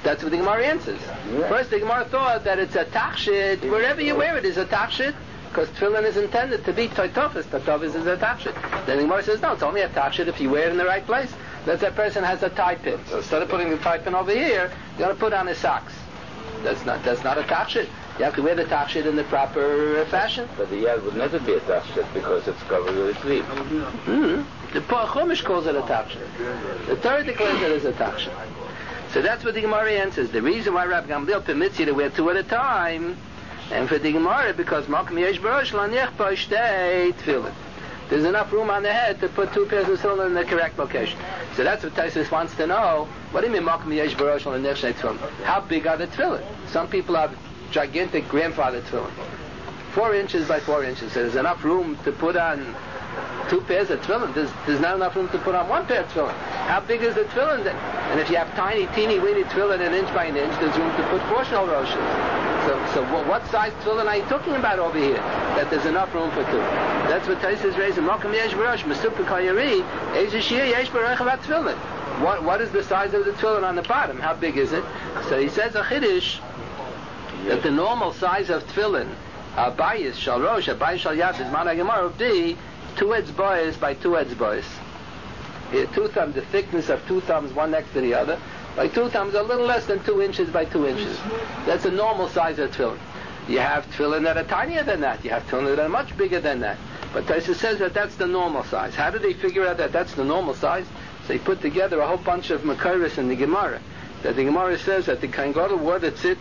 That's what the Gemara answers. Yeah. First, the Gemara thought that it's a tachshit. Wherever you wear it is a tachshit, because tefillin is intended to be toitofis. Toitofis is a tachshit. Then the Gemara says, no, it's only a tachshit if you wear it in the right place. Let's say a person has a tie pin. So instead of putting the tie pin over here, you got to put on his socks. That's not that's not a tachshit. You have to wear the tachshit in the proper uh, fashion. But the yad would never be a tachshit because it's covered with a sleeve. Mm-hmm. The Chumash calls it a tachshit. The Torah declares it as a tachshit. So that's what the Gemara answers. The reason why Rabbi Gamliel permits you to wear two at a time, and for the Gemara, because Malkum Yesh Barosh Laniach Shtei Tefillin. There's enough room on the head to put two pairs of tefillin in the correct location. So that's what Taisus wants to know. What do you mean Malkum Yesh Barosh Laniach Shtei Tefillin? How big are the tefillin? Some people have gigantic grandfather tefillin, four inches by four inches. So there's enough room to put on two pairs of tefillin. There's, there's not enough room to put on one pair of tefillin. How big is the tefillin then? And if you have tiny, teeny, weeny tefillin an inch by an inch, there's room to put four shal roshes. So, so what, what size tefillin are you talking about over here? That there's enough room for two. That's what Tais is raising. Malkum yesh barosh, mesuk kayari, ezeshir yesh baroch about tefillin. What, what is the size of the tefillin on the bottom? How big is it? So he says a chiddush that the normal size of tefillin, abayis shal rosh, abayis shal yad, is mana gemara would be two etzbois by two etzbois. Here, two thumbs, the thickness of two thumbs, one next to the other, by two thumbs, a little less than two inches by two inches. That's a normal size of tefillin. You have tefillin that are tinier than that. You have tefillin that are much bigger than that. But Taisa says that that's the normal size. How do they figure out that that's the normal size? So they put together a whole bunch of Makoros in the Gemara. That the Gemara says that the Kohen Gadol wore the tzitz.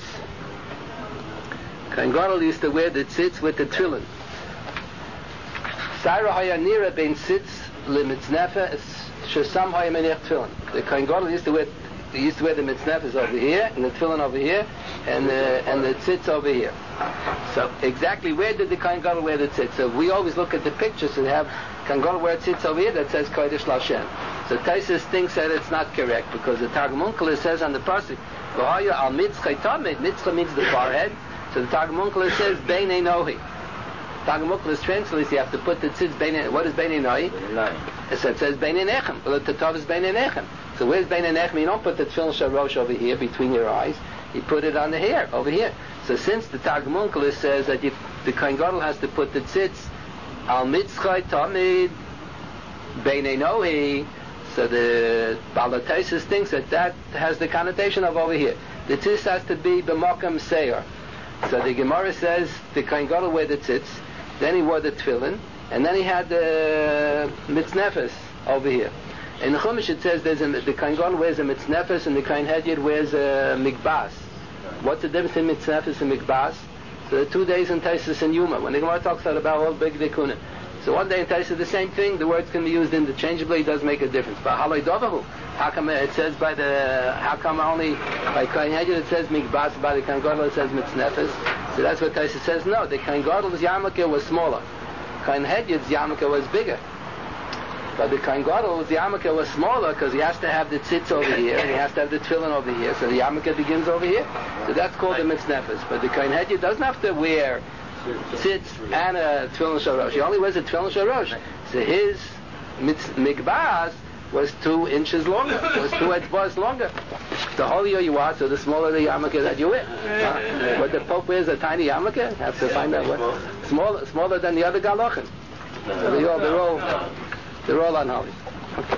Kohen Gadol used to wear the tzitz with the tefillin. Saira hayanira ben tzitz limitznefes shesam hayamenech tefillin. The Kohen Gadol used to wear They used to wear the mitznefes over here, and the tefillin over here, and the and the tzitz over here. So exactly where did the Kohen Gadol wear the tzitz? So we always look at the pictures and have Kohen Gadol wear tzitz over here that says Kodesh Lashem. So Taisus thinks that it's not correct because the Targum Onkelos says on the pasuk, "V'haya al mitzchay tamid." Mitzchay means the forehead. So the Targum Onkelos says Beinei Nohi. Targum Onkelos translates you have to put the tzitz Beinei. What is Beinei Nohi? So it says Beinei Nechem. Well, the Tatav is Beinei Nechem. So where's Beinei Nechem? You don't put the tefillin sharosh over here between your eyes. You put it on the hair over here. So since the Targum Onkelos says that you, the Kohen Gadol has to put the tzitz al mitzchay tamid Beinei Nohi, so the Balataisis thinks that that has the connotation of over here. The tzitz has to be b'makam seir. So the Gemara says the Kohen Gadol wore the tzitz, then he wore the tefillin, and then he had the mitznefes over here. In the Chumash it says there's a, the Kohen Gadol wears a mitznefes and the Kohen Hedyot wears a mikbas. What's the difference in mitznefes and mikbas? So the two days in Taisus and Yuma, when the Gemara talks about all big dekunim. So one day in Taisus the same thing, the words can be used interchangeably, it does make a difference. But halay dovahu, how come it says by the, how come only by Kohen Hedyot it says mikbas, by the Kohen Gadol it says mitznefes? So that's what Taisus says. No, the Kohen Gadol's yarmulke was smaller. Kohen Hedyot's yarmulke was bigger. But the Kohen Gadol's yarmulke was smaller because he has to have the tzitz over here and he has to have the tefillin over here. So the yarmulke begins over here. So that's called the mitznefes. But the Kohen Hedyot doesn't have to wear tzitz and a tefillin sharosh. He only wears a tefillin sharosh. So his mikbas was two inches longer. It was two etzbos longer. The holier you are, so the smaller the yarmulke that you wear. Uh, but the Pope wears a tiny yarmulke. You have to find out what. Smaller, smaller than the other galochin. So they're all, they're all, they're all unholy. Okay.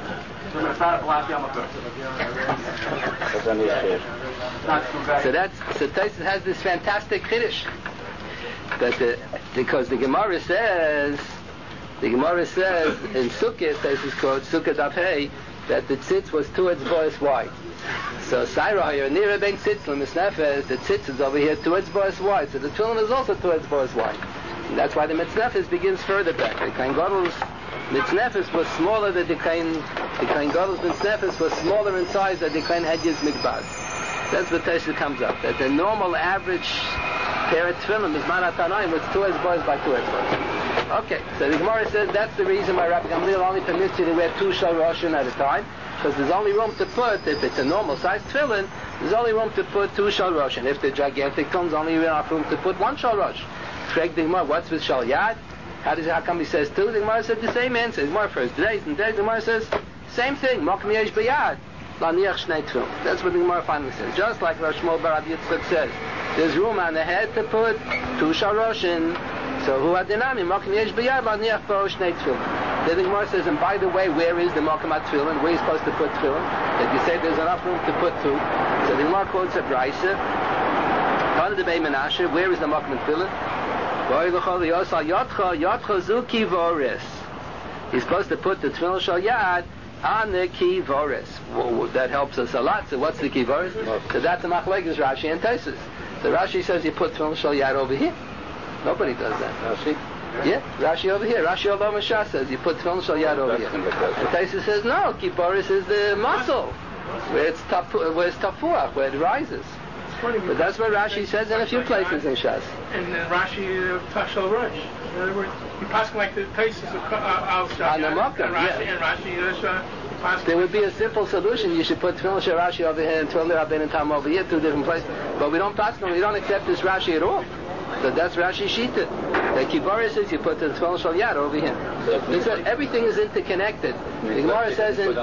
So that's, so Taisus has this fantastic chiddush. That the, because the Gemara says, the Gemara says in Sukkot, Taisus quotes Sukkot Daf Hey, that the tzitz was two etzbois wide. So Saira here near ben tzitz l'misnefes, the tzitz is over here two etzbois wide. So the tefillin is also two etzbois wide. And that's why the mitznefes begins further back. The Kohen Gadol's mitznefes was smaller than the Kohen, the Kohen Gadol's mitznefes was smaller in size than the Kohen Hedyot's mikbaz. That's what Taisus comes up. That the normal average pair of tefillin is manat tanoim with two etzbois by two etzbois. Okay, so the Gemara says that's the reason why Rabbi Gamliel only permits you to wear two shal roshin at a time, because there's only room to put, if it's a normal size tefillin, there's only room to put two shal roshin. If the gigantic tefillin, only enough room to put one shal rosh. Correct the Gemara, what's with shal yad? How does how come he says two? The Gemara said the same answer. The Gemara first days and days. The Gemara says same thing. Mokum yesh b'yad. laniach shnei tefillin. That's what the Gemara finally says. Just like Rosh Shmuel bar Rabbi Yitzchak says, there's room on the head to put two sharoshin. So who adinami makom yesh b'yad laniach bo shnei tefillin. Then the Gemara says, and by the way, where is the makom at tefillin? Where are you supposed to put tefillin? That you say there's enough room to put two. So the Gemara quotes a brayse. Tana de Bei Menashe, where is the makom at tefillin? He's supposed to put the tefillin shal yad on the kivoris. That helps us a lot. So what's the kivoris? So that's the machlekes Rashi and Tosfos. So Rashi says you put tefillin shal yad over here. Nobody does that. Rashi? Yeah, Rashi over here. Rashi Olam Shas says you put tefillin shal yad over here. And Tosfos says no, kivoris is the muscle where it's tapu, where it's tafuach, where it rises. But that's what Rashi says in a few places in Shas. And uh, Rashi uh, Tashal Rosh. In other words, you pass like the places of Al Shas. On the Makkah, and Rashi, yeah. And Rashi, uh, there would be a simple solution. You should put Tefillin Shel Rashi over here and Tefillin Rabbeinu Tam over here, two different places. But we don't pass them. We don't accept this Rashi at all. So that's Rashi Shita. The Kibbutz says you put the Tefillin Shel Yad over here. This, uh, everything is interconnected. The Gemara says in...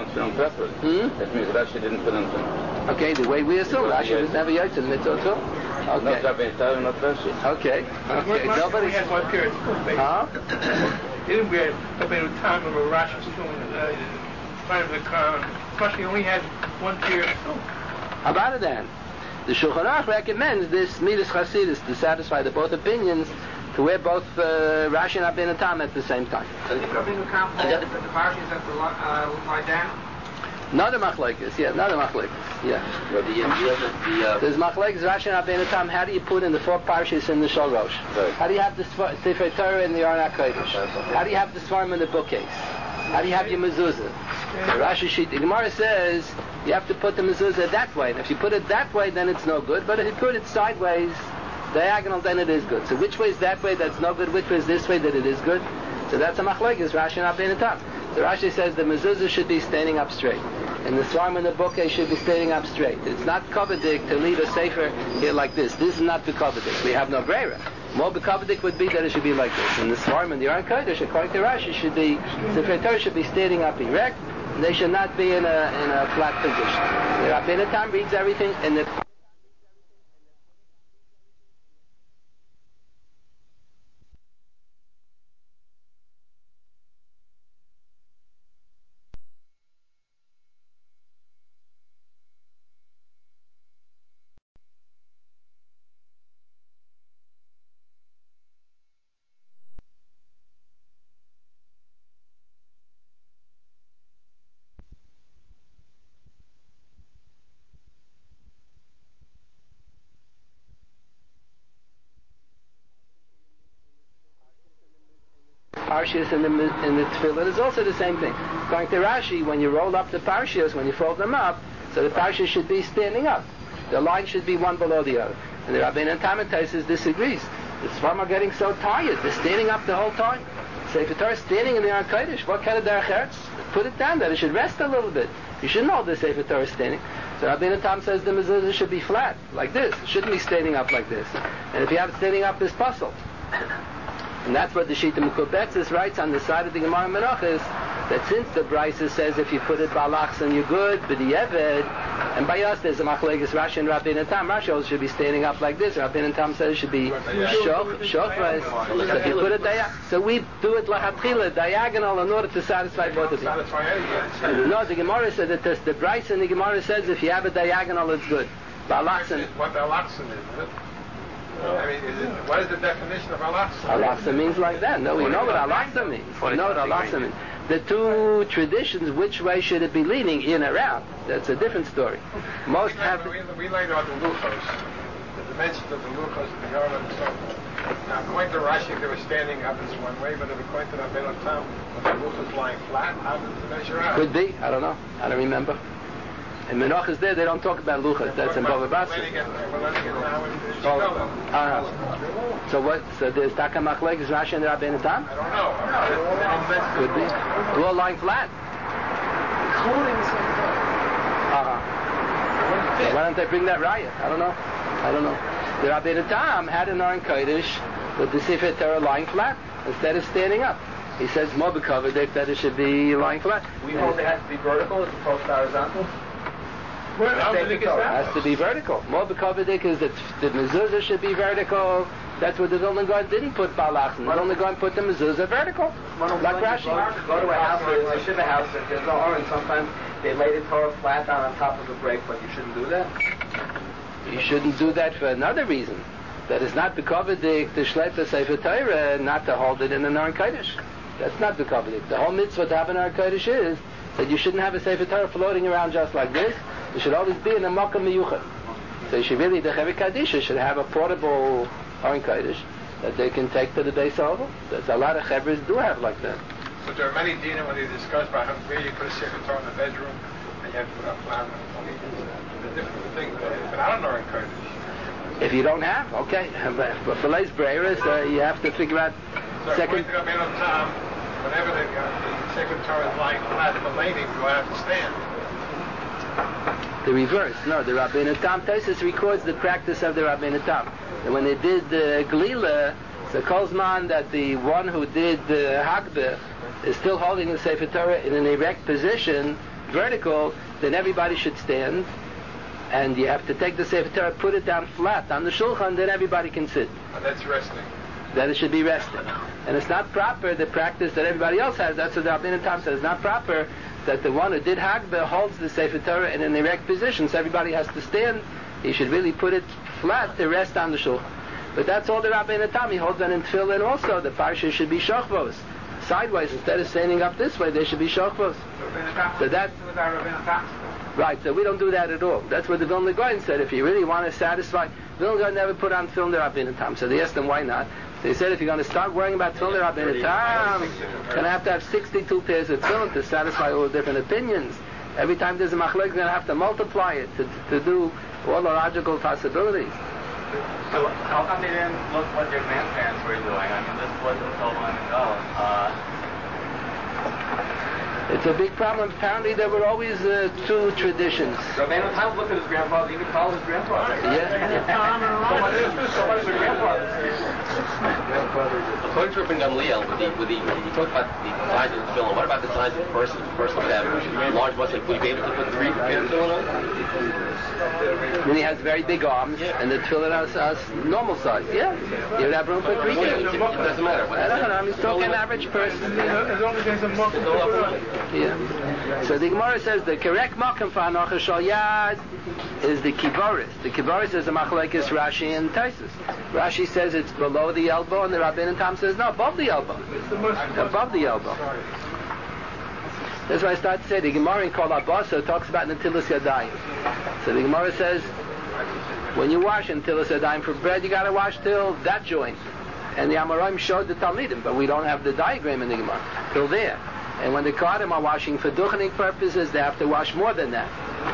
Hmm? That means Rashi didn't put on film. Okay, the way we assume Rashi was never yet in mitzvah too. Okay. Not Rabbeinu Tam, not Rashi. Okay. Okay. Nobody had one period. Huh? Didn't we have Rabbeinu Tam or Rashi's tomb? Part of the crown. Rashi only had one period. How about it then? The Shulchan Aruch recommends this Midas Chasidus to satisfy the both opinions, to wear both uh, Rashi and Rabbeinu Tam at the same time. Does Rabbeinu Tam hold that the parshas have to uh, lie down? Another machlekes, yeah, another machlekes, yeah. Well, the, the, the, uh, There's machlekes Rashi and Rabbeinu Tam. How do you put in the four parshas in the Shalosh? Right. How do you have the Sefer Torah in the Aron HaKodesh? How do you have the Svarim in the bookcase? How do you have your mezuzah? The Rashi sheet, the Gemara says you have to put the mezuzah that way. And if you put it that way, then it's no good. But if you put it sideways, diagonal, then it is good. So which way is that way that's no good? Which way is this way that it is good? So that's a machlekes Rashi and Rabbeinu Tam. So Rashi says the mezuzah should be standing up straight, and the svarim in the bookcase should be standing up straight. It's not kovadik to leave a sefer here like this. This is not kovadik. We have no brera. More kovadik would be that it should be like this. And the svarim in the Aron Kodesh, according to Rashi, should be sefer Torah should be standing up erect. And they should not be in a in a flat position. The Rabbeinu Tam reads everything in the Parshias in the in the tefillin is also the same thing. According to Rashi, when you roll up the parshias, when you fold them up, so the parshias should be standing up. The line should be one below the other. And the Rabbeinu Tam and Tosfos disagrees. The Sfarim are getting so tired; they're standing up the whole time. Sefer Torah is standing in the Aron Kodesh. What kind of derech eretz? Put it down. That it should rest a little bit. You shouldn't hold the Sefer Torah standing. So Rabbeinu Tam says the mezuzah should be flat, like this. It shouldn't be standing up like this. And if you have it standing up, it's puzzle. And that's what the Shita Mekubetzes writes on the side of the Gemara Menachos, that since the Brisa says if you put it balachs you're good, b'di'eved, and by us there's a machlekes Rashi and Rabbeinu Tam. Rashi also should be standing up like this. Rabbeinu Tam says it should be shoch, shochres. So if you put it dia, so we do it lachatchila, diagonal, in order to satisfy both of them. No, the Gemara said that the, the Brisa and the Gemara says if you have a diagonal, it's good. Balachs. What balachs is, is it? I mean, is it, what is the definition of alachsa? Alachsa means like that. No, we know what alachsa means. We know what alachsa means. The two traditions, which way should it be leaning, in or out? That's a different story. Most we have... We, we laid out the luchos, the dimensions of the luchos of the garment and so forth. Now, according to Rashi, they were standing up as one way, but if according to Rabbeinu Tam, the luchos lying flat, how does it measure out? Could be. I don't know. I don't remember. In Menachos there, they don't talk about luchas. That's in Bava Basra. Uh, so what? So there's Taka Machlekes Rashi and Rabbeinu Tam? I don't know. Could be. They're all lying flat. Uh-huh. So why don't they bring that riot? I don't know. I don't know. The Rabbeinu Tam had an Aron Kodesh with the Sefer Torah lying flat instead of standing up. He says more because that it should be lying flat. We hold it has to be vertical as opposed to horizontal. Well, how big is It that? has to be vertical. More b'kovedik is that the mezuzah should be vertical. That's what the Vilna Gaon didn't put balachim. The Vilna Gaon put the mezuzah vertical, like Rashi. Go to a house, or a shiva house, if there's no orange, sometimes they lay the Torah flat down on top of the break, but you shouldn't do that. You shouldn't do that for another reason. That is not b'kovedik to shleip the Sefer Torah, not to hold it in an Aron Kodesh. That's not b'kovedik. The whole mitzvah to have an Aron Kodesh is that you shouldn't have a Sefer Torah floating around just like this. It should always be in a makom miyuchad. So you should really, the Chevik Kadisha should have a portable Aron Kodesh that they can take to the Beis Hillel. There's a lot of Chevres do have like that. But there are many dinim when they discuss about how where you put a Sefer Torah in the bedroom and you have to put up flower. The different things, but I don't know encourage. If you don't have, okay. But for Les Breras, uh, you have to figure out So second. according to Rabbeinu Tam, whenever the, uh, the Sefer Torah is lying flat, the laning will have to stand. The reverse. No, the Rabbeinu Tam Tosfos records the practice of the Rabbeinu Tam. And when they did the uh, Glila, so Kolzman that the one who did the uh, Hagbeh is still holding the Sefer Torah in an erect position, vertical, then everybody should stand. And you have to take the Sefer Torah, put it down flat on the Shulchan, then everybody can sit. And that's resting. Then it should be resting. And it's not proper, the practice that everybody else has, that's what the Rabbeinu Tam says, it's not proper that the one who did Hagbeh holds the Sefer Torah in an erect position, so everybody has to stand. He should really put it flat to rest on the Shulchan. But that's all the Rabbeinu Tam, he holds on in Tefillin also, the Parsha should be Shochvos. Sideways, instead of standing up this way, they should be Shochvos. So that, right, so we don't do that at all. That's what the Vilna Gaon said. If you really want to satisfy, Vilna Gaon never put on film the Rabbeinu Tam. So they asked them why not. They said if you're going to start worrying about film the Rabbeinu Tam, you're going to have to have sixty-two pairs of film to satisfy all the different opinions. Every time there's a machlok, you're going to have to multiply it to, to do all the logical possibilities. So how come they didn't look what their grandparents were doing? I mean, this wasn't so long ago. Uh, It's a big problem. Apparently, there were always uh, two traditions. Rabbeinu Tam looked at his grandfather, he could follow his grandfather. Yeah. So much the grandfather. According to Rabbi Gamliel, with the, with the, you talk about the size of the tefillin. What about the size of the person? The person would have large muscles. Would you be able to put three pairs of tefillin on? Then he has very big arms, yeah. And the tefillin has, has normal size. Yeah, you would have room for three pairs. It doesn't matter. I don't know. I'm just talking average person. As long as there's a muscle. Yeah. So the Gemara says the correct makom for hanocha shal yad is the kiboris. The kiboris is a machlekes Rashi and Tosfos. Rashi says it's below the elbow, and the Rabbeinu Tam says no, above the elbow. Above the elbow. That's why I start to say the Gemara in Kol Abasa talks about Netilas Yadayim. So the Gemara says when you wash Netilas Yadayim for bread, you got to wash till that joint. And the Amoraim showed the Talmidim, but we don't have the diagram in the Gemara till there. And when the Kohanim are washing for duchening purposes, they have to wash more than that.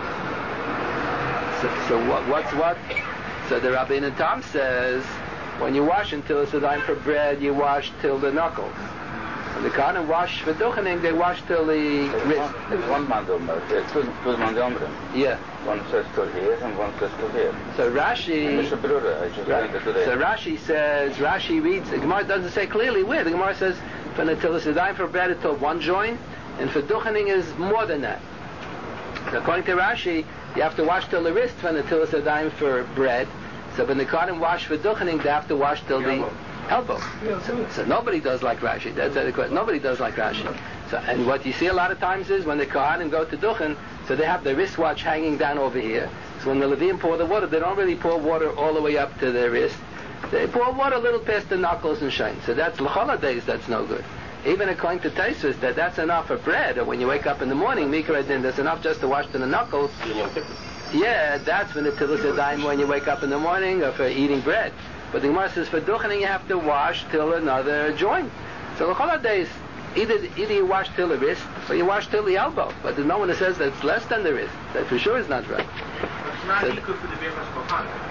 So, so what, what's what? So the Rabbeinu Tam says, when you wash until it's a dime for bread, you wash till the knuckles. When the Kohanim wash for duchening, they wash till the wrist. There's one mandom, there's two, two mandom. Yeah. One says till here and one says till here. So Rashi, Mister Bruder, I just right. So Rashi says, Rashi reads, the Gemara doesn't say clearly where. The Gemara says, for Netilas Yadayim for bread until one joint, and for duchening is more than that. So according to Rashi, you have to wash till the wrist for Netilas Yadayim for bread. So when the Kohanim wash for duchening, they have to wash till the elbow. So, so nobody does like Rashi. That's the question. Nobody does like Rashi. So, and what you see a lot of times is when the Kohanim go to duchen, so they have the wristwatch hanging down over here. So when the Levim pour the water, they don't really pour water all the way up to the wrist. They pour water a little past the knuckles and shine. So that's l'chol days. That's no good. Even according to Tosfos, that that's enough for bread. Or when you wake up in the morning, mikra din, that's enough just to wash to the knuckles. Yeah, that's when the Netilas Yadayim when you wake up in the morning, or for eating bread. But the Gemara says for duchening you have to wash till another joint. So l'chol days, either either you wash till the wrist or you wash till the elbow. But there's no one that says that's less than the wrist. That for sure is not right. It's not So, equal for the Be'er Kohanim.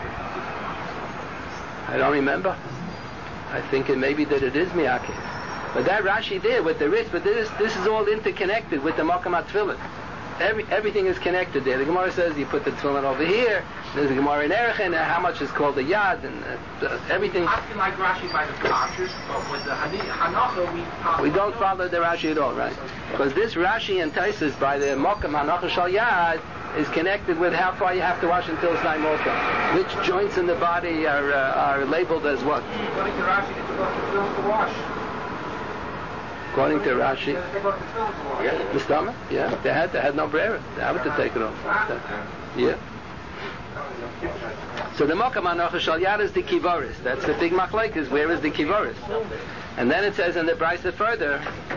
I don't remember. I think it may be that it is miyake. But that Rashi there with the wrist, but this this is all interconnected with the Makam HaTefillin. Every, everything is connected there. The Gemara says you put the tefillin over here. There's a Gemara in Erechin, how much is called the yad, and uh, everything. Acting like Rashi by the Pashas, but with the Hanacha we... We don't follow the Rashi at all, right? Because this Rashi and Tosfos by the Makam Hanacha Shal Yad is connected with how far you have to wash until Snai Molka. Which joints in the body are uh, are labeled as what? According to Rashi, it's supposed to film to wash. According to Rashi, They go to film to wash. the stomach, yeah, they had they had no brera. They had to take it off. Yeah. So the Mokam Anocha Shal Yad is the Kivoris. That's the big machlekes. Where is the Kivoris? And then it says in the Brisa further,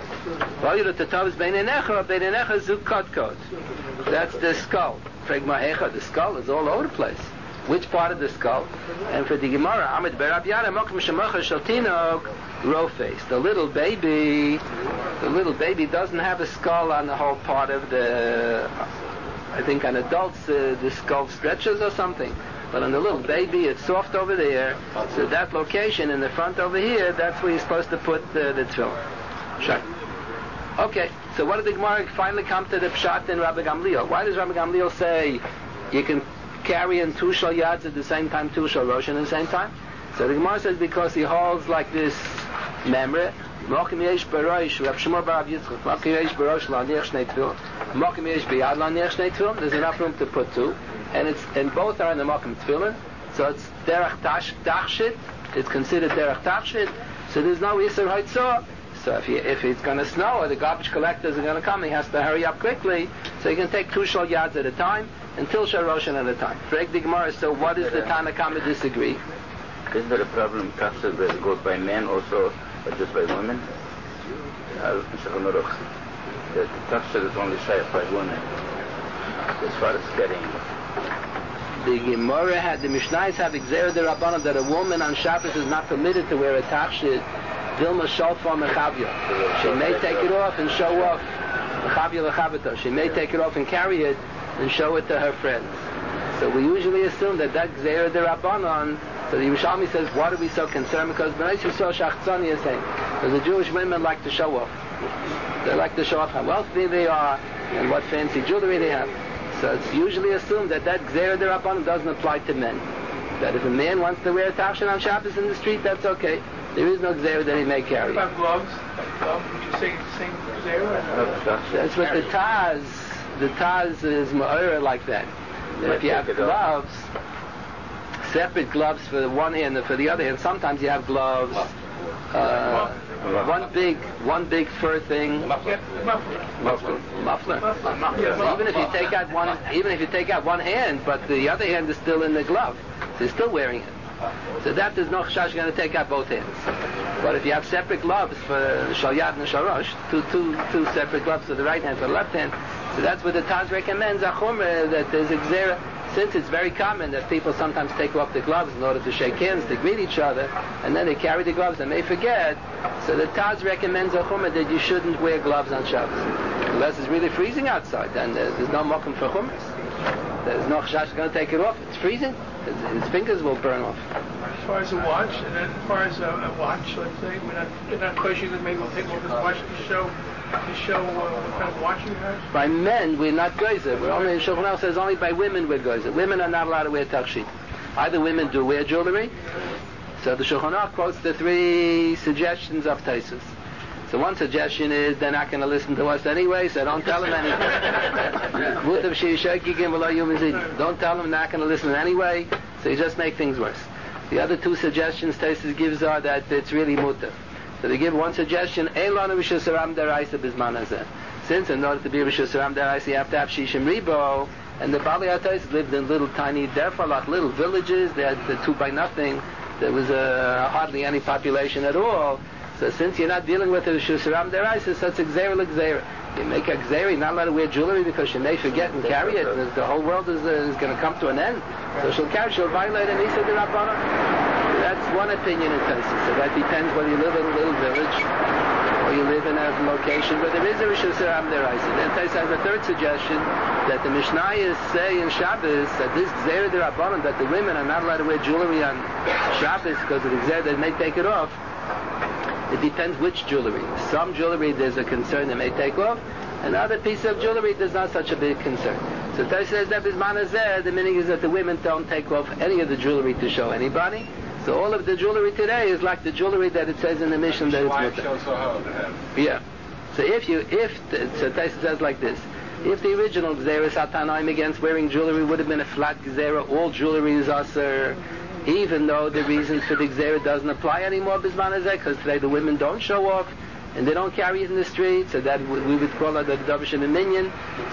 that's the skull. The skull is all over the place. Which part of the skull? And for the Gemara, Amid Berab Yada Mokam Shemocha Shal Tinok Rofes. The little baby, the little baby doesn't have a skull on the whole part of the. I think on adults uh, the skull stretches or something, but on the little baby it's soft over there. So that location in the front over here, that's where you're supposed to put uh, the tefillin. Sure. Okay, so what did the Gemara finally come to the pshat in Rabbi Gamliel? Why does Rabbi Gamliel say you can carry in two shal yads at the same time, two shal roshan at the same time? So the Gemara says because he holds like this memra. Mokim yesh barosh, Rab Shmuel bar Rav Yitzchak. Mokim yesh barosh laniach shnei tefillin. Mokim yesh biyad laniach shnei tefillin. There's enough room to put two, and it's and both are in the mokim tefillin. So it's derech tachshit. It's considered derech tachshit. So there's no iser haitzah. So if you, if it's going to snow or the garbage collectors are going to come, he has to hurry up quickly. So he can take two shal yads at a time and till shal roshan at a time. Break the Gemara. So what does the Tana Kama disagree? Is there a problem tachshit that goes by men also? But just by women? The tachshit is only shaykh by women. As far as getting. The Gemara had, the Mishnayos have exerted the Rabbanan that a woman on Shabbos is not permitted to wear a tachshit. Dilma shalfa mechavya. She may take it off and show off. Mechavya lechavata. She may take it off and carry it and show it to her friends. So we usually assume that that exerted the Rabbanan. So the Yerushalmi says, why are we so concerned? Because B'nai Yisrael Shachtzani is saying, because the Jewish women like to show off. They like to show off how wealthy they are and what fancy jewelry they have. So it's usually assumed that that Gzeira D'Rabbanan doesn't apply to men. That if a man wants to wear a tachshin on Shabbos in the street, that's okay. There is no Gzeira that he may carry. What about gloves? Gloves? Would you say the same Gzeira? That's what the Taz, the Taz is ma'ora like that. If you have gloves, separate gloves for one hand and for the other hand. Sometimes you have gloves, uh, one big, one big fur thing, muffler. Muffler. Muffler. So even if you take out one, even if you take out one hand, but the other hand is still in the glove, so you're still wearing it. So that is no chash going to take out both hands. But if you have separate gloves for shal yad and shal rosh, two, two, two separate gloves for the right hand, for the left hand, so that's what the Taz recommends. Achumra that there's a gzera. Since it's very common that people sometimes take off the gloves in order to shake hands, to greet each other, and then they carry the gloves and they forget, so the Taz recommends a chumrah that you shouldn't wear gloves on Shabbos. Unless it's really freezing outside, then there's no mokum for chumras. There's no chash going to take it off. It's freezing. His, his fingers will burn off. As far as a watch, and then as far as a, a watch, let's say, we're not, we're not kosher, then maybe we'll take off his watch to show to show uh, what kind of watch he has? By men, we're not geyser. We're only, Shulchan Aruch says only by women we're geyser. Women are not allowed to wear tachshit. Either women do wear jewelry. So the Shulchan Aruch quotes the three suggestions of Taisus. So one suggestion is they're not going to listen to us anyway, so don't tell them anything. Don't tell them they're not going to listen anyway, so you just make things worse. The other two suggestions Taisus gives are that it's really mutter. So they give one suggestion, since in order to be Rishus Ram Daraisa you have to have Shishim Ribo, and the Bali Atais lived in little tiny Derfalach, little villages. They had the two by nothing. There was uh, hardly any population at all. So since you're not dealing with the Rishus Ram Daraisa, so it's a Gzeira l'Gzeira. You make a Gzeira, you're not allowed to wear jewelry because you may forget and carry it. The, the whole world is, uh, is going to come to an end. So she'll carry, she'll violate an Isa D'Rabbana. That's one opinion in Taisus. So that depends whether you live in a little village or you live in a location where there is a Rishus Ram Daraisa. Then Taisus has a third suggestion that the Mishnayos say in Shabbos that this Gzeira D'Rabbanan, that the women are not allowed to wear jewelry on Shabbos because of the Gzeira, they may take it off. It depends which jewelry. Some jewelry there's a concern they may take off. Another piece of jewelry there's not such a big concern. So Taisus says that Bismanazeh, the meaning is that the women don't take off any of the jewelry to show anybody. So all of the jewelry today is like the jewelry that it says in the mission that it's mutter. Yeah. So if you, if, so Taisus says like this, If the original Gzeira Satanaim against wearing jewelry would have been a flat Gzeira, all jewelry is Aser, even though the reason for the Gzeira doesn't apply anymore, Bisman Hazeh, because today the women don't show off, and they don't carry it in the streets, so that we would call it the Davish and the Minyan,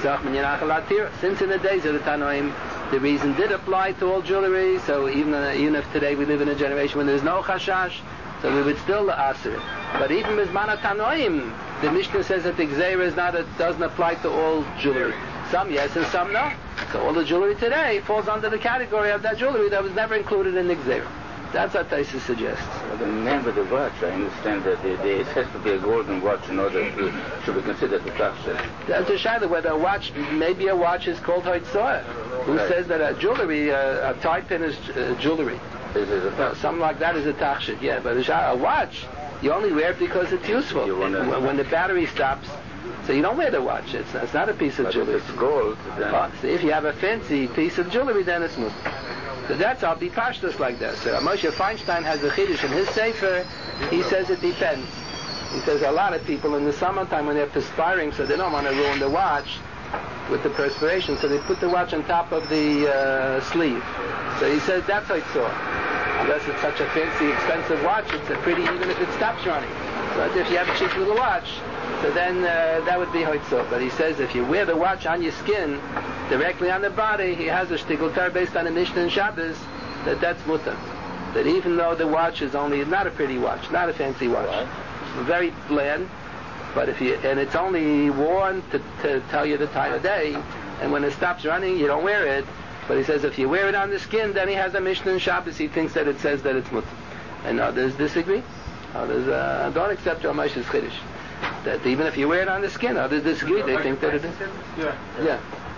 since in the days of the Tanoim, the reason did apply to all jewelry, so even, uh, even if today we live in a generation when there's no Chashash, so we would still Aser it. But even Bisman Tanoim, the Mishnah says that the Gzeira is not a, doesn't apply to all jewelry. Some yes and some no. So all the jewelry today falls under the category of that jewelry that was never included in the Gzeira. That's what Taisa suggests. Well, the name of the watch, I understand that the, the, it has to be a golden watch in order to should be considered a tachshit. That's a shadow whether a watch, maybe a watch is called Hoitzoah. Who right. says that a jewelry, uh, a tie pin is uh, jewelry? Is it a uh, something like that is a tachshit, yeah. But a, a watch, you only wear it because it's useful. It, when, when the battery stops, so you don't wear the watch. It's, it's not a piece of but jewelry. If it's gold, then... Oh, so if you have a fancy piece of jewelry, then it's moved. So that's I'll be pashtus like that. So Moshe Feinstein has a chiddush in his sefer. He says it depends. He says a lot of people in the summertime when they're perspiring, so they don't want to ruin the watch with the perspiration, so they put the watch on top of the uh, sleeve. So he says that's how it's saw. Unless it's such a fancy, expensive watch, it's a pretty even if it stops running. But if you have a cheap little watch, so then uh, that would be hoitzah. But he says if you wear the watch on your skin, directly on the body, he has a shtickle tar based on the Mishnah and Shabbos, that that's mutter. That even though the watch is only, not a pretty watch, not a fancy watch, very bland, but if you, and it's only worn to, to tell you the time of day, and when it stops running, you don't wear it. But he says if you wear it on the skin, then he has a Mishnah and Shabbos, he thinks that it says that it's mutter. And others disagree. Others uh, don't accept Rav Moshe's chiddush. That even if you wear it on the skin, others disagree. They think that it is. Yeah. Yeah.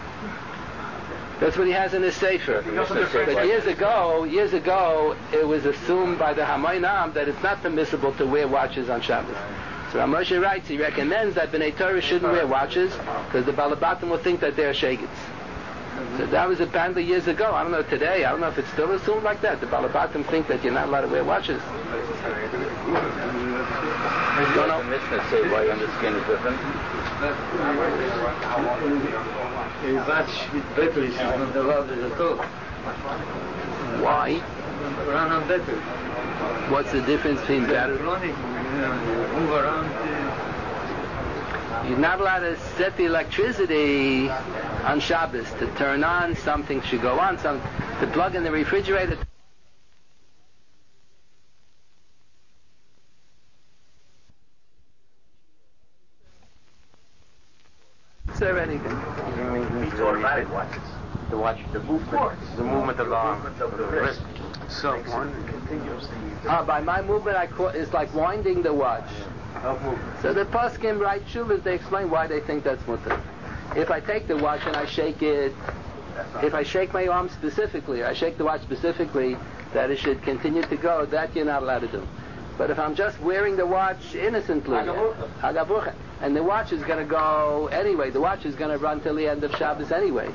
That's what he has in his sefer. But years ago, years ago, it was assumed by the Hamoinam that it's not permissible to wear watches on Shabbos. So Rav Moshe writes, he recommends that Bnei Torah shouldn't wear watches because the Balabatim will think that they're shagits. So that was apparently years ago. I don't know today. I don't know if it's still assumed like that. The Balabatim think that you're not allowed to wear watches. Don't know. The Mishnah say why on the skin is different. A watch with batteries is not allowed at all. Why? Run on battery. What's the difference between battery? Electronic, move around. You're not allowed to set the electricity on Shabbos to turn on something should go on, some to plug in the refrigerator. Or anything. These automatic watches. The watch, the movement, the movement of the arm, of the wrist. So Ah, by my movement, I call, it's like winding the watch. So the poskim write shuvas. They explain why they think that's mutter. If I take the watch and I shake it, if I shake my arm specifically, I shake the watch specifically, that it should continue to go. That you're not allowed to do. But if I'm just wearing the watch innocently, Hagavucha, and the watch is going to go anyway, the watch is going to run till the end of Shabbos anyway.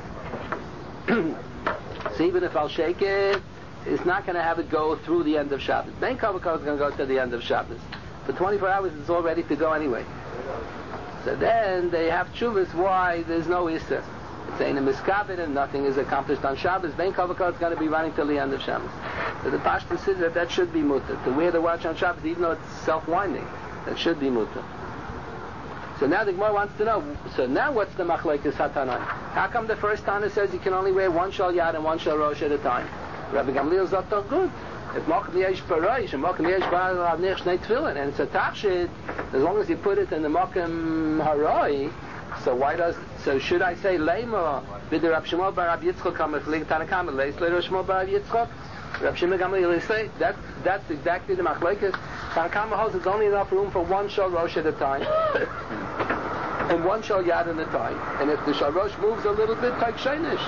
So even if I'll shake it, it's not going to have it go through the end of Shabbos. Main Kavakah is going to go to the end of Shabbos. For twenty-four hours, it's all ready to go anyway. So then they have tshuvas why there's no Isser. It's ain't a miskabed and nothing is accomplished on Shabbos. Main Kavakah is going to be running till the end of Shabbos. So the Pashta says that that should be mutter. To wear the watch on Shabbos, even though it's self-winding, that should be mutter. So now the Gemara wants to know, so now what's the machlokes hatanai? How come the first Tana says you can only wear one shal yad and one shal rosh at a time? Rabbi Gamliel sagt doch good. If mochen yesh parosh and mochen yesh ba'al nech shnei tefillin and it's a tachshid, as long as you put it in the mokem haroi, so why does, so should I say lema b'der Rab Shmuel bar Rab Yitzchok kamef lig tanakam leis le Rab Shmuel bar Rab Yitzchok? Rab Shimon Gamliel say that that's exactly the machlokes. Tanakam holds it's only enough room for one shal rosh at a time. And one shal yad at a time. And if the shal rosh moves a little bit, take sheinish.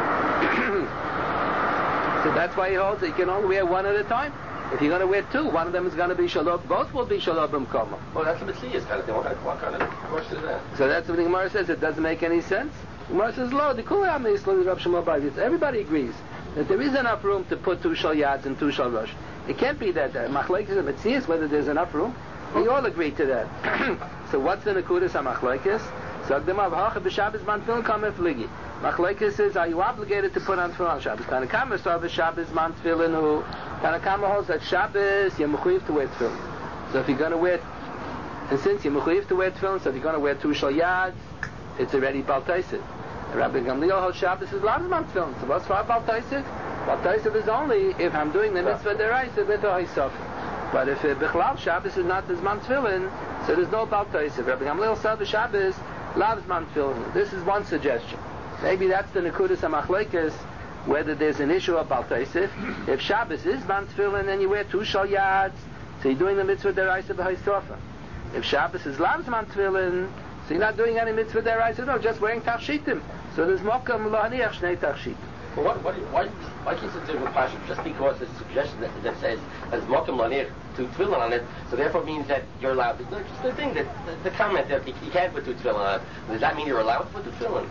So that's why he holds that you can only wear one at a time. If you're going to wear two, one of them is going to be shalom. Both will be shalom b'mkoma. Oh, that's the Mitzvahs kind of thing. What kind of, what kind of question is that? So that's what the Gemara says. It doesn't make any sense. The Gemara says, "Lo, the kulam is lo Rab Shmuel bar Yitzchok." Everybody agrees that there is enough room to put two shal yads and two shal rosh. It can't be that machlokes and mitzias whether there's enough room. We all agree to that. So what's the nekudas hamachlokes? So So the Gemara, "Hacha b'Shabbos man tefillin kameh fligi." Machlekes says, are you obligated to put on tefillin on Shabbos? Tanakama saw b'Shabbos man tefillin who Tanakama holds that Shabbos you're mechuyev to wear tefillin. So if you're going to wear, and since you're mechuyev to wear tefillin, so if you're going to wear two shal yads, it's already Bal Taisid. Rabbi Gamliel holds Shabbos is lavs man tefillin. So what's for Bal Taisid? Bal Taisid is only if I'm doing the mitzvah deraisa with the haisof. But if uh, Bichlal Shabbos is not as man tefillin, so there's no Bal Taisid. Rabbi Gamliel said the Shabbos lavs man tefillin. This is one suggestion. Maybe that's the Nekudas HaMachlekes, whether there's an issue of Bal Taisif. If Shabbos is man tefillin and you wear two shal yads, so you're doing the mitzvah deraisa b'haisofa. If Shabbos is lavs man tefillin, so you're not doing any mitzvah deraisa, no, just wearing tachshitim. So there's mokam lahaniach shnei tachshitim. Well, what, what, why, why can't you do a passion? Just because there's a suggestion that, that says as mokum lanir to tefillin on it, so therefore means that you're allowed. To, just the thing that the, the comment that you, you can't put two tefillin on it. Does that mean you're allowed to put two tefillin?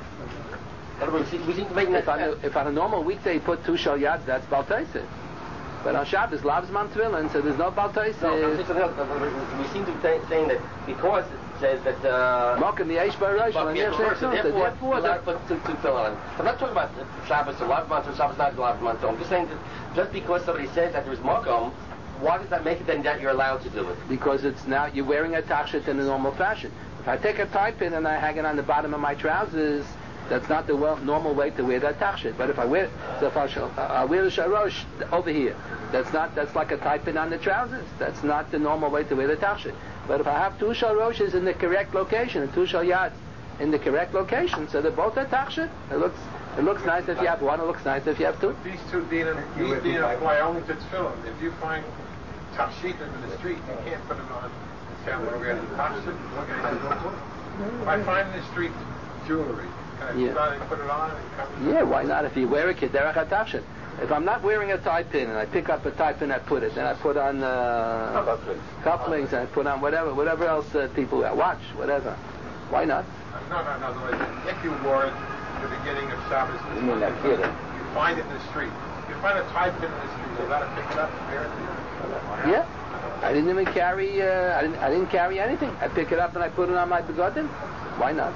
In other words, we seem to make that. If on, a, if on a normal weekday you put two shal yads, that's Bal Taisif. But on Shabbos, lavs man tefillin, so there's no Bal Taisif. No, I'm saying something else. We seem to be saying that because it says that. Mokum the Eish Barash, and therefore, therefore allowed to put two tefillin on it. I'm not talking about Shabbos or lavs man tefillin. Shabbos not lavs man tefillin. I'm just saying that just because somebody says that there's mokum, why does that make it then that you're allowed to do it? Because it's now you're wearing a tachshit in a normal fashion. If I take a tie pin and I hang it on the bottom of my trousers, that's not the well, normal way to wear that tachshit. But if I wear, so if I, I wear the sharosh over here, that's not, that's like a tie pin on the trousers. That's not the normal way to wear the tachshit. But if I have two sharoshes in the correct location and two shal yads in the correct location, so they're both a tachshit. It looks, it looks nice if you have one. It looks nice if you have two. But these two dinim, these dinim apply only to tefillin. If you find tachshitim in the street, you can't put it on. Say I'm going to wear the tachshit. Look at it. If I find in the street jewelry. Yeah. Put it on and yeah, why not? If you wear a kederach hatachshin. If I'm not wearing a tie pin and I pick up a tie pin, I put it, then I put on uh, cufflinks, cufflinks, and I put on whatever, whatever else uh, people wear, watch, whatever. Why not? No, no, no. If you wore it at the beginning of Shabbos, you mean like here? You find it in the street. If you find a tie pin in the street, you got to pick it up and wear it. Yeah. I didn't even carry. Uh, I didn't. I didn't carry anything. I pick it up and I put it on my begotten. Why not?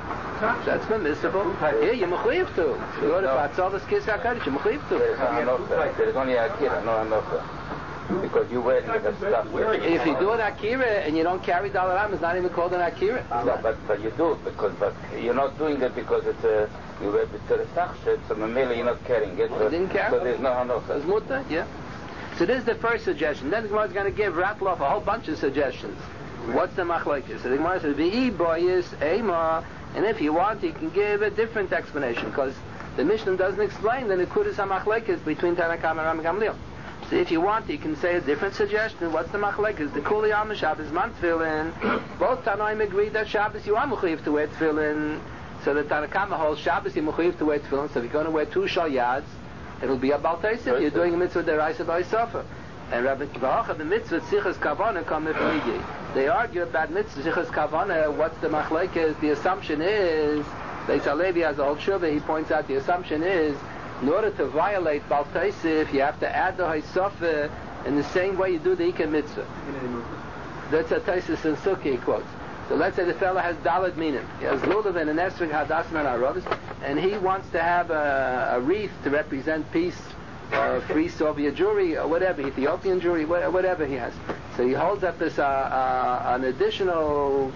That's permissible. Here, you're mechuyev to. You go to Patzolas Kis HaKadosh, you're mechuyev to. There is no hanocha. There is only akira, no hanocha. Because you're wearing the stuff. If you do an akira and you don't carry dalaram, it's not even called an akira. No, but, but you do it because but you're not doing it because it's a you wear it to the tachshit, so mamela you're not carrying it. Well, so, didn't carry. So there's no hanocha. There's mutter, yeah. So this is the first suggestion. Then the Gemara is going to give rattle off a whole bunch of suggestions. What's the machlokes? So the Gemara says, "V'i boyis eima." And if you want, you can give a different explanation, because the Mishnah doesn't explain the Nekudas HaMachlekes between Tanakam and Rabbi Gamliel. So if you want, you can say a different suggestion. What's the Machlekes? The Kuli Yom Shabbos man tefillin. Both Tanoim agree that Shabbos you are mechuyev to wear tefillin. So the Tanakam holds Shabbos you're mechuyev to wear tefillin. So if you're going to wear two shal yads, it'll be a Bal Taisif. You're doing a mitzvah deraisa b'haisofa. And Rabbi Baruch the mitzvah tzichas kavana come ifligi. They argue about mitzvah tzichas kavana. What's the machlekes? The assumption is, Beis Halevi has a whole shuvah. He points out the assumption is, in order to violate Bal Taisif, you have to add the haisofa in the same way you do the ikar mitzvah. That's a Taisus and Sukkah he quotes. So let's say the fellow has daled minim. He has lulav and an esrog hadassim and arovis, and he wants to have a, a wreath to represent peace. Uh, free Soviet Jewry, or whatever, Ethiopian Jewry, whatever he has. So he holds up this uh, uh, an additional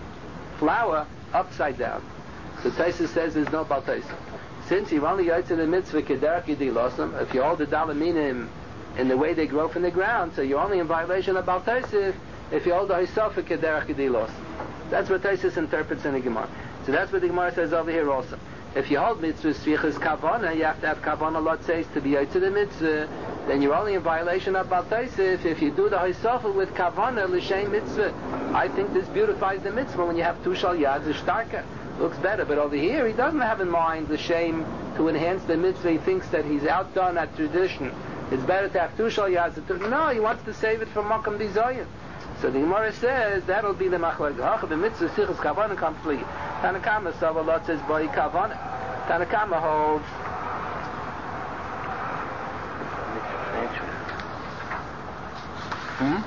flower upside down. So Taisus says there's no Bal Taisif. Since you only go to the mitzvah kederach yedilosam, if you hold the dalaminim in the way they grow from the ground, so you're only in violation of Bal Taisif if you hold the hisofa kederach yedilosam. That's what Taisus interprets in the Gemara. So that's what the Gemara says over here also. If you hold mitzvah strichas kavana, you have to have kavana lot says to be out to the mitzvah. Then you're only in violation of Bal Taisif if you do the hisofa with kavana l'shem mitzvah. I think this beautifies the mitzvah when you have two shal yads ishtarka. Looks better, but over here he doesn't have in mind the shame to enhance the mitzvah. He thinks that he's outdone at tradition. It's better to have two shal yads. No, he wants to save it from makam bizayin. So the Gemara says that'll be the machlek. Hach the mitzvah sichas kavana complete. Tanakama Savalot says boy kavana. Tanakama holds. Hmm?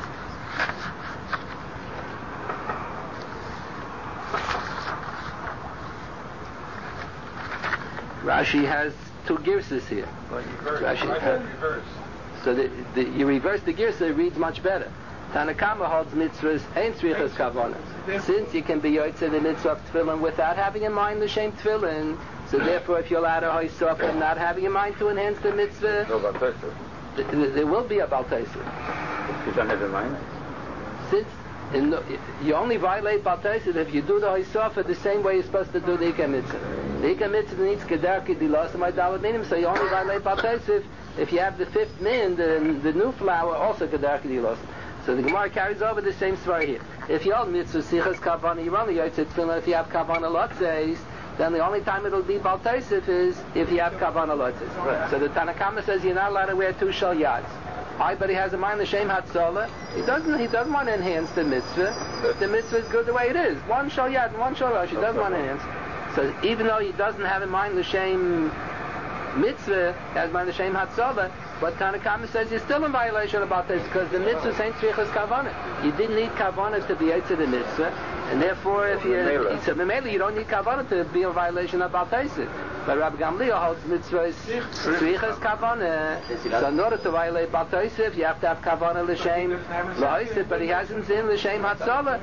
Rashi has two girsas here. Reverse. Rashi, Right, uh, reverse. so the, the, you reverse the girsa, it reads much better. Tanakama holds mitzvahs ain't tzrichas kavana. Since you can be yotzei the mitzvah of tefillin without having in mind the shem tefillin, so therefore if you're allowed to hoysaf and not having in mind to enhance the mitzvah, No Baal Tosef. th- th- there will be a Baal Tosef. You don't have in mind? Since in the, you only violate Baal Tosef if you do the hoysaf the same way you're supposed to do the Ikar mitzvah. The Ikar mitzvah needs kedarki dilos my dalad minim, so you only violate Baal Tosef if you have the fifth min, the, the new flower, also kedarki dilos. So the Gemara carries over the same story here. If you hold mitzvah sichas kavana, you're only yotzei tefillah if you have kavana lotzes, then the only time it'll be Baal Tosef is if you have kavana lotzes. Right. So the Tanakama says you're not allowed to wear two shal yads. I but he has a mind the shem hatzola. He doesn't. He doesn't want to enhance the mitzvah. The mitzvah is good the way it is. One shal yad and one shal rosh. He doesn't want to enhance. So even though he doesn't have in mind the shem mitzvah, he has in mind the shem hatzola. But Tanakama says you're still in violation about this because the mitzvah ain't tzrichas kavana. You didn't need kavana to be to the mitzvah, and therefore if you so memela you don't need kavana to be in violation about this. But Rabbi Gamliel holds mitzvah is tzrichas kavana. So in order to violate Baal Tosef, you have to have kavana l'shem la'osef, but he hasn't seen l'shem hatzola.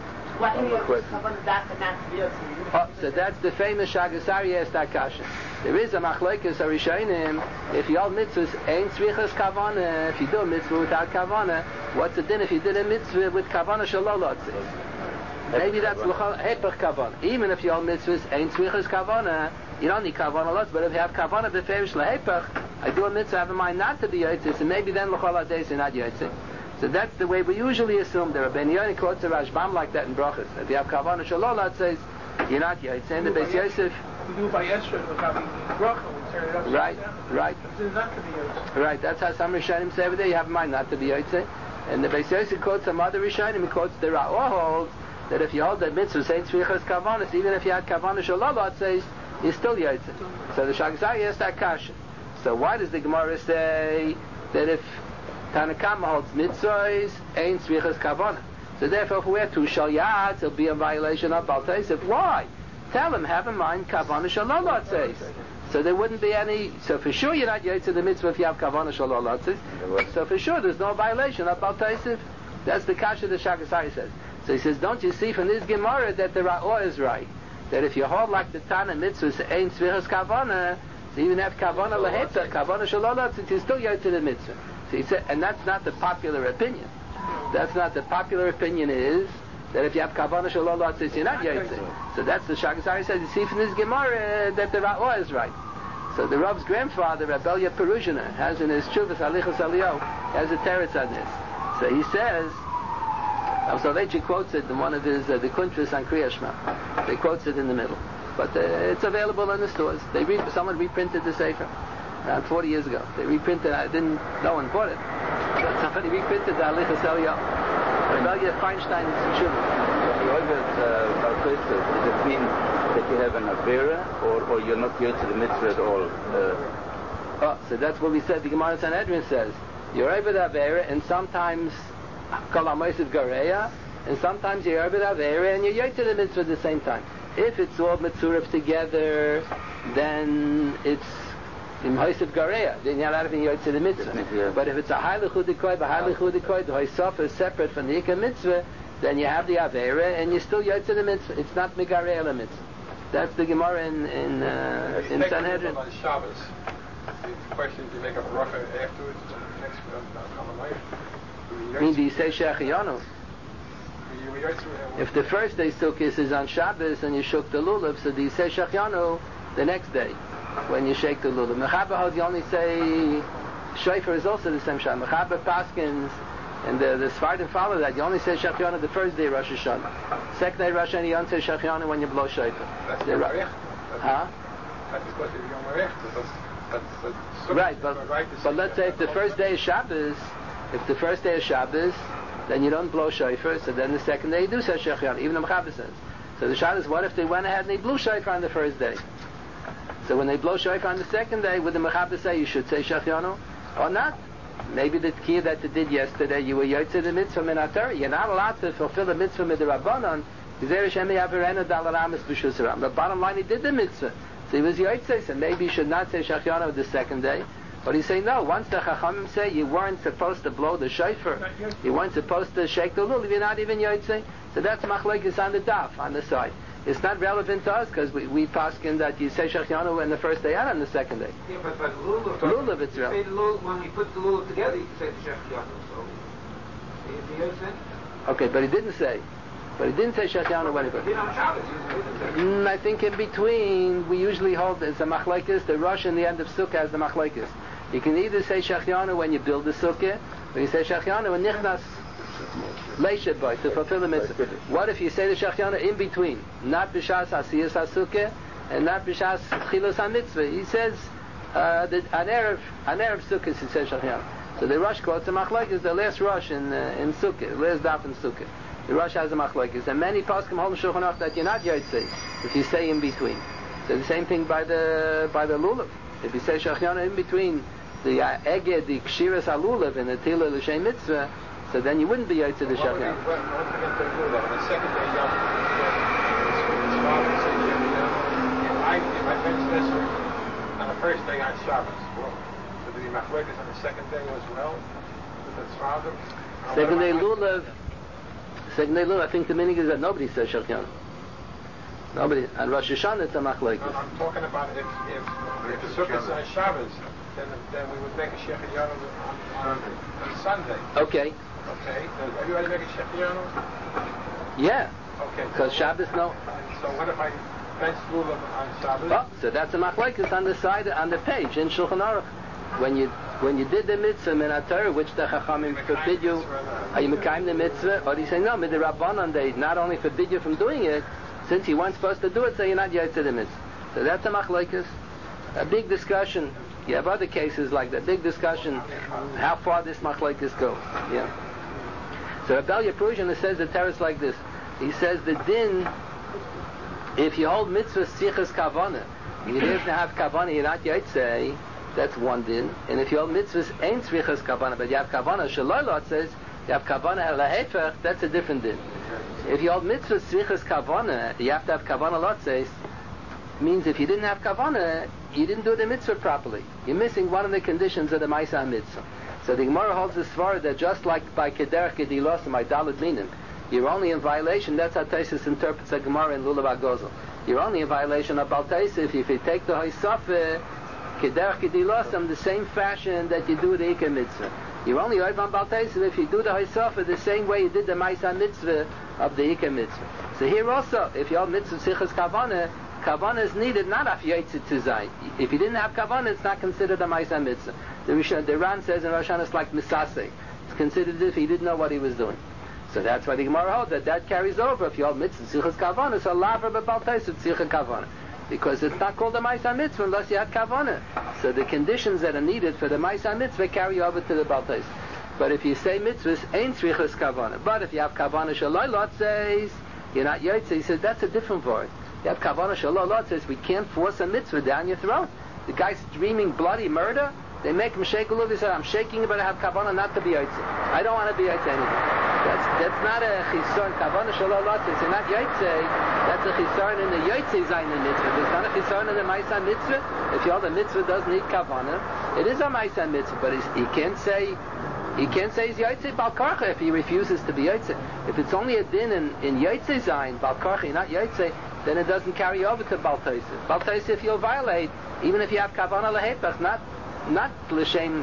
Oh, so that's the famous Shagasari asked that question. There is a machlokes harishonim. If you hold mitzvahs ain't tzrichas kavana, if you do a mitzvah without kavana, what's the din if you did a mitzvah with kavana shalolotzi? Maybe that's hepech kavana. Even if you hold mitzvahs ain't tzrichas kavana, you don't need kavana lots. But if you have kavana beferish lahepech, I do a mitzvah, I have in mind not to be yotzei, so maybe then l'chol ha'deis you're not yotzei. So that's the way we usually assume. There are Ben Yoni quotes a Rashbam like that in Brachas. If you have Kavanah Shalol, says you're not Yotzei. And the Beis Yosef. We do by Yesrei without Bracha. We turn it upside Right, down. right. It's not to be Yotzei. Right, that's how some Rishonim say over there. You have in mind not to be Yotzei. And the Beis Yosef quotes some other Rishonim. He quotes the Ra'or holds that if you hold that mitzvah saying tzrichas Kavanah, even if you had Kavanah Shalol, says you're still Yotzei. So the Shagasari asked that kasha. So why does the Gemara say that if Tanakama holds mitzvahs ain't tzrichas kavana? So therefore, if we wear two shal yads, it'll be a violation of Baal Tosef. Why? Tell him, have in mind kavana shalol lotzes. So there wouldn't be any. So for sure, you're not yotzei the mitzvah if you have kavana shalol lotzes. So for sure, there's no violation of Baal Tosef. That's the kasha the Shagasari says. So he says, don't you see from this Gemara that the Ra'or is right? That if you hold like the Tana mitzvahs ain't tzrichas kavana, so even have kavana lehetza, kavana shalol lotzes, you're still yotzei the mitzvah. So he said, and that's not the popular opinion. That's not the popular opinion is that if you have kavanah shalol lotzes, you're not yotzei. So that's the Shagasari says. You see from this Gemara that the Ra'or is right. So the Rav's grandfather, Rabbelia Peruzhina, has in his Chuvas Halichos Aliyot, has a teretz on this. So he says, Soloveitchik quotes it in one of his uh, the Kuntras on Kriya Shema. They quotes it in the middle, but uh, it's available in the stores. They re- someone reprinted the sefer. Around forty years ago. They reprinted, I didn't, no one bought it. But somebody reprinted the Alichas Eliyah. Rebellia Feinstein in Shuvah. You always, uh, does it mean that you have an Avera, or, or you're not yotzei the mitzvah at all? Uh, oh, so that's what we said, the Gemara Sanhedrin says. You're over the Avera, and sometimes Kol HaMoisiv Gareya, and sometimes you're over the Avera, and you're yotzei the mitzvah at the same time. If it's all mitzurif together, then it's in Hoysav Gareya, then you're not having yotzei the mitzvah. Yeah. But if it's a Hailuchu Dekoy, the Hailuchu Dekoy, the Hoysaf is separate from the Ikar mitzvah, then you have the Avera, and you're still yotzei the mitzvah. It's not Megareya the mitzvah. That's the Gemara in in, uh, in Sanhedrin. On Shabbos, the question is, you make a bracha afterwards, next I mean, do you say Shechiyanu? If the first day Sukkot is on Shabbos and you shook the lulav, so do you say Shechiyanu the next day when you shake the lulav? Mechaber holds you only say Shofar is also the same Shah. Mechaber Paskins and the the Sfardim follow that. You only say Shechiyanu the first day Rosh Hashanah. Second day Rosh Hashanah you don't say Shechiyanu when you blow Shofar. That's the right. Huh? That's because you're Yom Arech. That's that's right. But but let's say if the first day is Shabbos, if the first day is Shabbos, then you don't blow shofar, so then the second day you do say Shechiyanu, even the Mechaber says. So the shot is, what if they went ahead and they blew shofar on the first day? So when they blow shofar on the second day, would the Mechaber say you should say Shechiyanu or not? Maybe the key that they did yesterday, you were yotzei the mitzvah min HaTorah. You're not allowed to fulfill the mitzvah min the Rabbanon. The bottom line, he did the mitzvah. So he was Yotzei, so maybe you should not say Shachayanu the second day. But he's saying, no, once the Chachamim say you weren't supposed to blow the shofar, you weren't supposed to shake the lulav, you're not even Yotzei. So that's machlokes on the daf, on the side. It's not relevant to us because we, we paskin that you say Shachayanu when the first day and on the second day. Yeah, but, but lulav, lulav it's you say the lulav, when we put the lulav together, you can say the Shachayanu. So, you understand? Okay, but he didn't say. But he didn't say Shachayanu when he put. Mm, I think in between, we usually hold as a machlokes, the rush in the end of Sukkah as the machlokes. You can either say Shachayanu when you build the Sukkah, or you say Shachayanu when Nichnas Leisha Boy, to fulfill the mitzvah. What if you say the Shachayanu in between? Not B'shas Asiyas HaSukkah, and not B'shas Chilos HaMitzvah. He says, uh, that an Erev, an Erev Sukkah, he says Shachayanu. So the rush quotes a machlokes, the last rush in, uh, in Sukkah, the last daf in Sukkah. The rush has a machlokes, and many poskim hold Shulchan Aruch that you're not Yotzei if you say in between. So the same thing by the by the lulav. If you say Shachayanu in between the uh, eged, the kshiras halulav, and the tila l'shem mitzvah, so then you wouldn't be Yotzei the Shachayanu. The second day, his father said Shachayanu. If I if I finish this on the first day on Shabbos, so the machlokes on the second day as well with his father. Second day lulav. Second day lulav. I think the meaning is that nobody says Shachayanu. Nobody. On Rosh Hashanah it's a machlokes. No, I'm talking about if if if the Sukkah is on Shabbos, then then we would make a Shachayanu on, on, on Sunday. Okay. Okay. Does everybody make a Shachayanu? Yeah. Okay. Because so Shabbos no. So what if I bench lulav on Shabbos? Oh, so that's a machlokes on the side on the page in Shulchan Aruch. When you when you did the mitzvah min HaTorah, which the Chachamim forbid you, are you mekayim the mitzvah? Or do you say no? Mid the Rabbanon they not only forbid you from doing it, since you weren't supposed to do it, so you're not Yotzei the mitzvah. So that's a machlokes. A big discussion. You have other cases like that. Big discussion how far this machlokes goes. Yeah. So Rabbi Elia Prushan says the teretz like this. He says the din, if you hold mitzvah sichas kavana, you didn't have kavana, you're not Yotzei. That's one din. And if you hold mitzvahs ain't tzrichas kavana, but you have kavana shaloi says you have kavana lahefech, that's a different din. If you hold mitzvahs tzrichas kavana, you have to have kavana lotzes. Means if you didn't have kavana, you didn't do the mitzvah properly. You're missing one of the conditions of the ma'aseh mitzvah. So the Gemara holds this svara that just like by kederach gedilos and my daled minim, you're only in violation. That's how Taisus interprets the Gemara in Lulav HaGozel. You're only in violation of Bal Taisif if you take the Hoysafeh Kederach Kedilosam the same fashion that you do the Ikar Mitzvah. You're only over on Bal Taisif if you do the Hoysafeh the same way you did the Ma'aseh Mitzvah of the Ikar Mitzvah. So here also, if you have Mitzvah Sichas Kavana, Kavana is needed not af Yotzei to Zayin. If you didn't have Kavana, it's not considered a Ma'aseh Mitzvah. The Rishon, the Ran says in Rosh Hashanah it's like Misaseh. It's considered as if he didn't know what he was doing. So that's why the Gemara holds that that carries over. If you have Mitzvah Sichas Kavana, so Laver B'Bal Taisif Sichas Kavana. Because it's not called a Ma'aseh Mitzvah unless you had Kavanah. So the conditions that are needed for the Ma'aseh Mitzvah carry over to the Bal Taisif. But if you say mitzvahs, ain't tzrichas Kavanah. But if you have Kavanah Shaloi Lot says, you're not Yotzei, he says that's a different word. You have Kavanah Shaloi Lot says, we can't force a mitzvah down your throat. The guy's dreaming bloody murder, they make him shake a little. He said, I'm shaking it, but I have Kavanah not to be Yotzei. I don't want to be Yotzei anymore. That's, that's not a chisaron. Kavanah Shaloi Lot says, you're not Yotzei. That's a chisaron in the Yotzei Zayin mitzvah. There's not a chisaron in the Ma'aseh mitzvah. If you hold the mitzvah doesn't need Kavanah, it is a Ma'aseh mitzvah, but he can't say he can't say he's Yotzei Bal Karcha if he refuses to be Yotzei. If it's only a din in, in Yotzei Zayin, Bal Karcha, not Yotzei, then it doesn't carry over to Bal Taisif. Bal Taisif you'll violate, even if you have Kavanah Lahepach, not not l'shem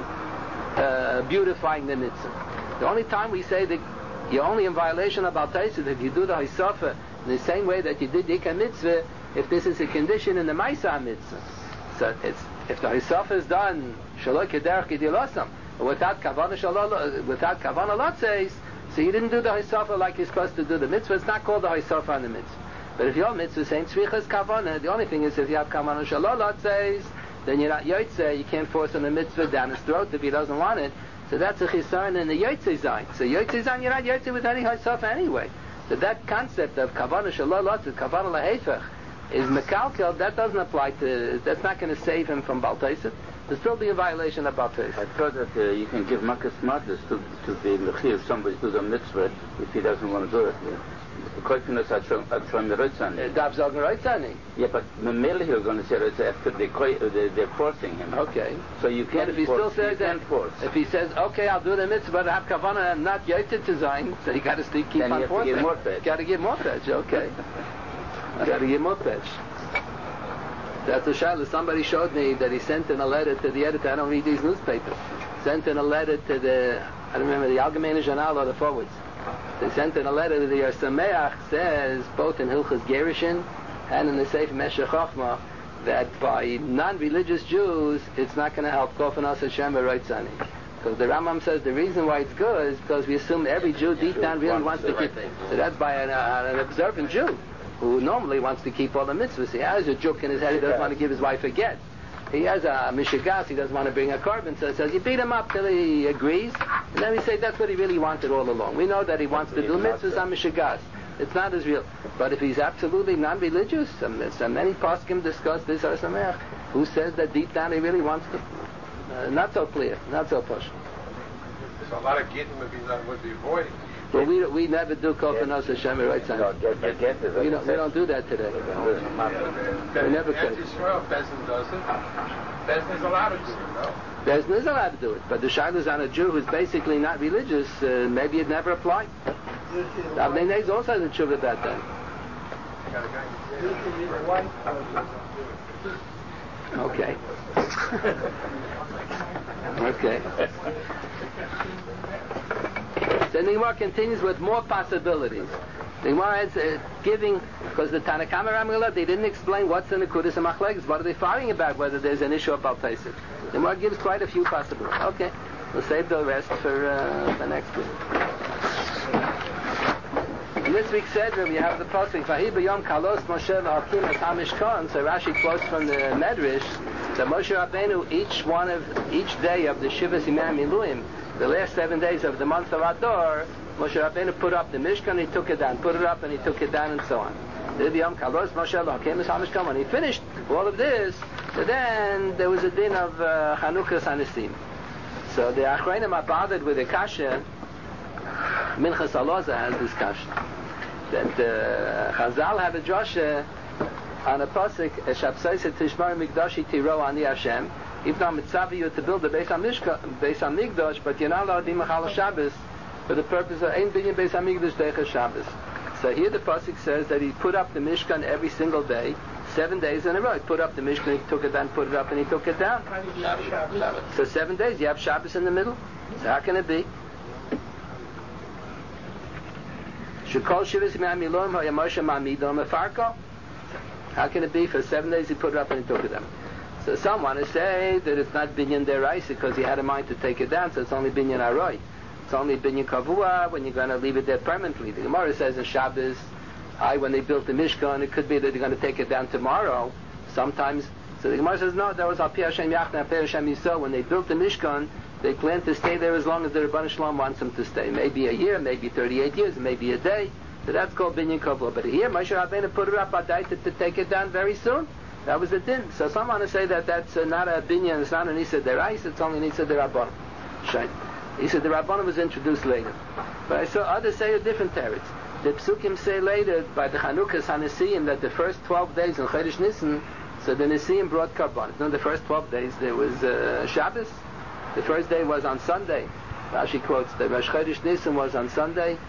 uh, beautifying the mitzvah. The only time we say that you're only in violation of Bal Taisif if you do the Hisafa in the same way that you did the Ikar Mitzvah, if this is a condition in the Ma'aseh Mitzvah. So it's, if the Hisafa is done, Shaloi Kederach Gedilosam, without Kavanah Shaloi, without Kavanah Lotzeis, so you didn't do the Hisafa like you're supposed to do the mitzvah, it's not called the Hisafa on the mitzvah. But if your mitzvah is saying Tzvichas Kavanah, the only thing is if you have Kavanah Shaloi Lotzeis, then you're not Yotzei, you can't force him a mitzvah down his throat if he doesn't want it. So that's a chisaron in the Yotzei Zayin. So Yotzei Zayin, you're not Yotzei with any Hisafa anyway. So that concept of Kavanah Shaloi Lotzeis, Kavanah Lahefech, is mekalkel, that doesn't apply to, that's not going to save him from Bal Taisif. There'll still be a violation of Bal Taisif. I thought that uh, you can give Makas Matas to, to be Mechir if somebody does a mitzvah if he doesn't want to do it. kaufen das schon schon Rotzani. Darf sagen Rotzani. Yeah, but Mamela he's going to say Rotz after they they they're forcing him. Okay. So you can't. But if he force, still says that, force. if he says, okay, I'll do the mitzvah, but I have kavanah and not yoted to zayin, so you got to keep then on you have to give more fetch. Got to give more fetch. Okay. Got to give more fetch. That's the shayla. Somebody showed me that he sent in a letter to the editor. I don't read these newspapers. Sent in a letter to the, I don't remember, the Allgemeine Journal or the Forwards. They sent in a letter to the Yer Sameach, says, both in Hilchas Gerushin and in the Sefer Meshech Chochmah, that by non-religious Jews, it's not going to help Kofen Os Hashem V'Roitzani. Because the Rambam says the reason why it's good is because we assume every Jew deep down really wants to keep it. So that's by an, uh, an observant Jew, who normally wants to keep all the mitzvahs. He has a joke in his head, he doesn't want to give his wife a get. He has a mishigas, he doesn't want to bring a carbon, so he says you beat him up till he agrees, and then we say that's what he really wanted all along. We know that he wants to do mitzvahs on mishigas. It's not as real. But if he's absolutely non-religious, and so many poskim discuss this or Sameach, who says that deep down he really wants to. Uh, not so clear, not so push. There's a lot of gittim if he's not would be avoiding. But we we never do Kofen Os Hashem V'Roitzani. No, get, get, get it. We don't we don't do that today. We never could. Israel, Bezin does it. Bezin is allowed to do it, no? Bezin is allowed to do it, but the shayla is on a Jew who's basically not religious. Uh, maybe it never applied. Avnei Neis also has a tshuva about that. Okay. Okay. Then the Gemara continues with more possibilities. The Gemara is uh, giving, because the Tanakama Ramgala, they didn't explain what's in the Kudas and Machlekes. What are they fighting about, whether there's an issue about Pesach? The Gemara gives quite a few possibilities. Okay, we'll save the rest for uh, the next week. In this week's Seder, we have the pasuk Vahi b'yom kalos Moshe v'hakim es hamishkan. So Rashi quotes from the Medrash that Moshe Rabbeinu, each one of each day of the Shivas Yimei Miluim, the last seven days of the month of Adar, Moshe Rabbeinu put up the Mishkan, he took it down, put it up, and he took it down, and so on. When he finished all of this, so then there was a din of uh, Chanukas Anisim. So the Achreinim are bothered with the kasha. Minchas Aloza has this kasha that uh, Chazal have a drasha on a pasuk Shabsaiset Tishmar Mikdashi Tiro Ani Hashem. Even though Mitzavi you to build the Beis HaMishka, Beis HaMikdash, but you're not allowed to be Machal Shabbos for the purpose of Ein Binyan Beis HaMikdash Deicha Shabbos. So here the pasuk says that he put up the Mishkan every single day, seven days in a row. He put up the Mishkan, he took it down, put it up, and he took it down. So seven days, you have Shabbos in the middle. So how can it be? How can it be for seven days he put it up and he took it down? So some want to say that it's not binyan deraisa because he had a mind to take it down, so it's only binyan aroi. It's only binyan kavua when you're going to leave it there permanently. The Gemara says in Shabbos, I when they built the Mishkan, it could be that they're going to take it down tomorrow. Sometimes, so the Gemara says no, that was al pi Hashem Yachna, al pi Hashem Yisrael. When they built the Mishkan, they planned to stay there as long as the Rebbeinu Shalom wants them to stay. Maybe a year, maybe thirty-eight years, maybe a day. So that's called binyan kavua. But here, Moshe Rabbeinu put it up adai to, to take it down very soon. That was the din. So some want to say that that's uh, not a binyan, it's not an Issa Derais, it's only an Issa Derabban. Shine. Issa Derabban was introduced later. But I saw others say a different teretz. The Psukim say later by the Chanukas HaNesiim that the first twelve days in Chodesh Nisan, so the Nesiim brought Karban. No, the first twelve days there was uh, Shabbos. The first day was on Sunday. Rashi quotes that Rosh Chodesh Nisan was on Sunday.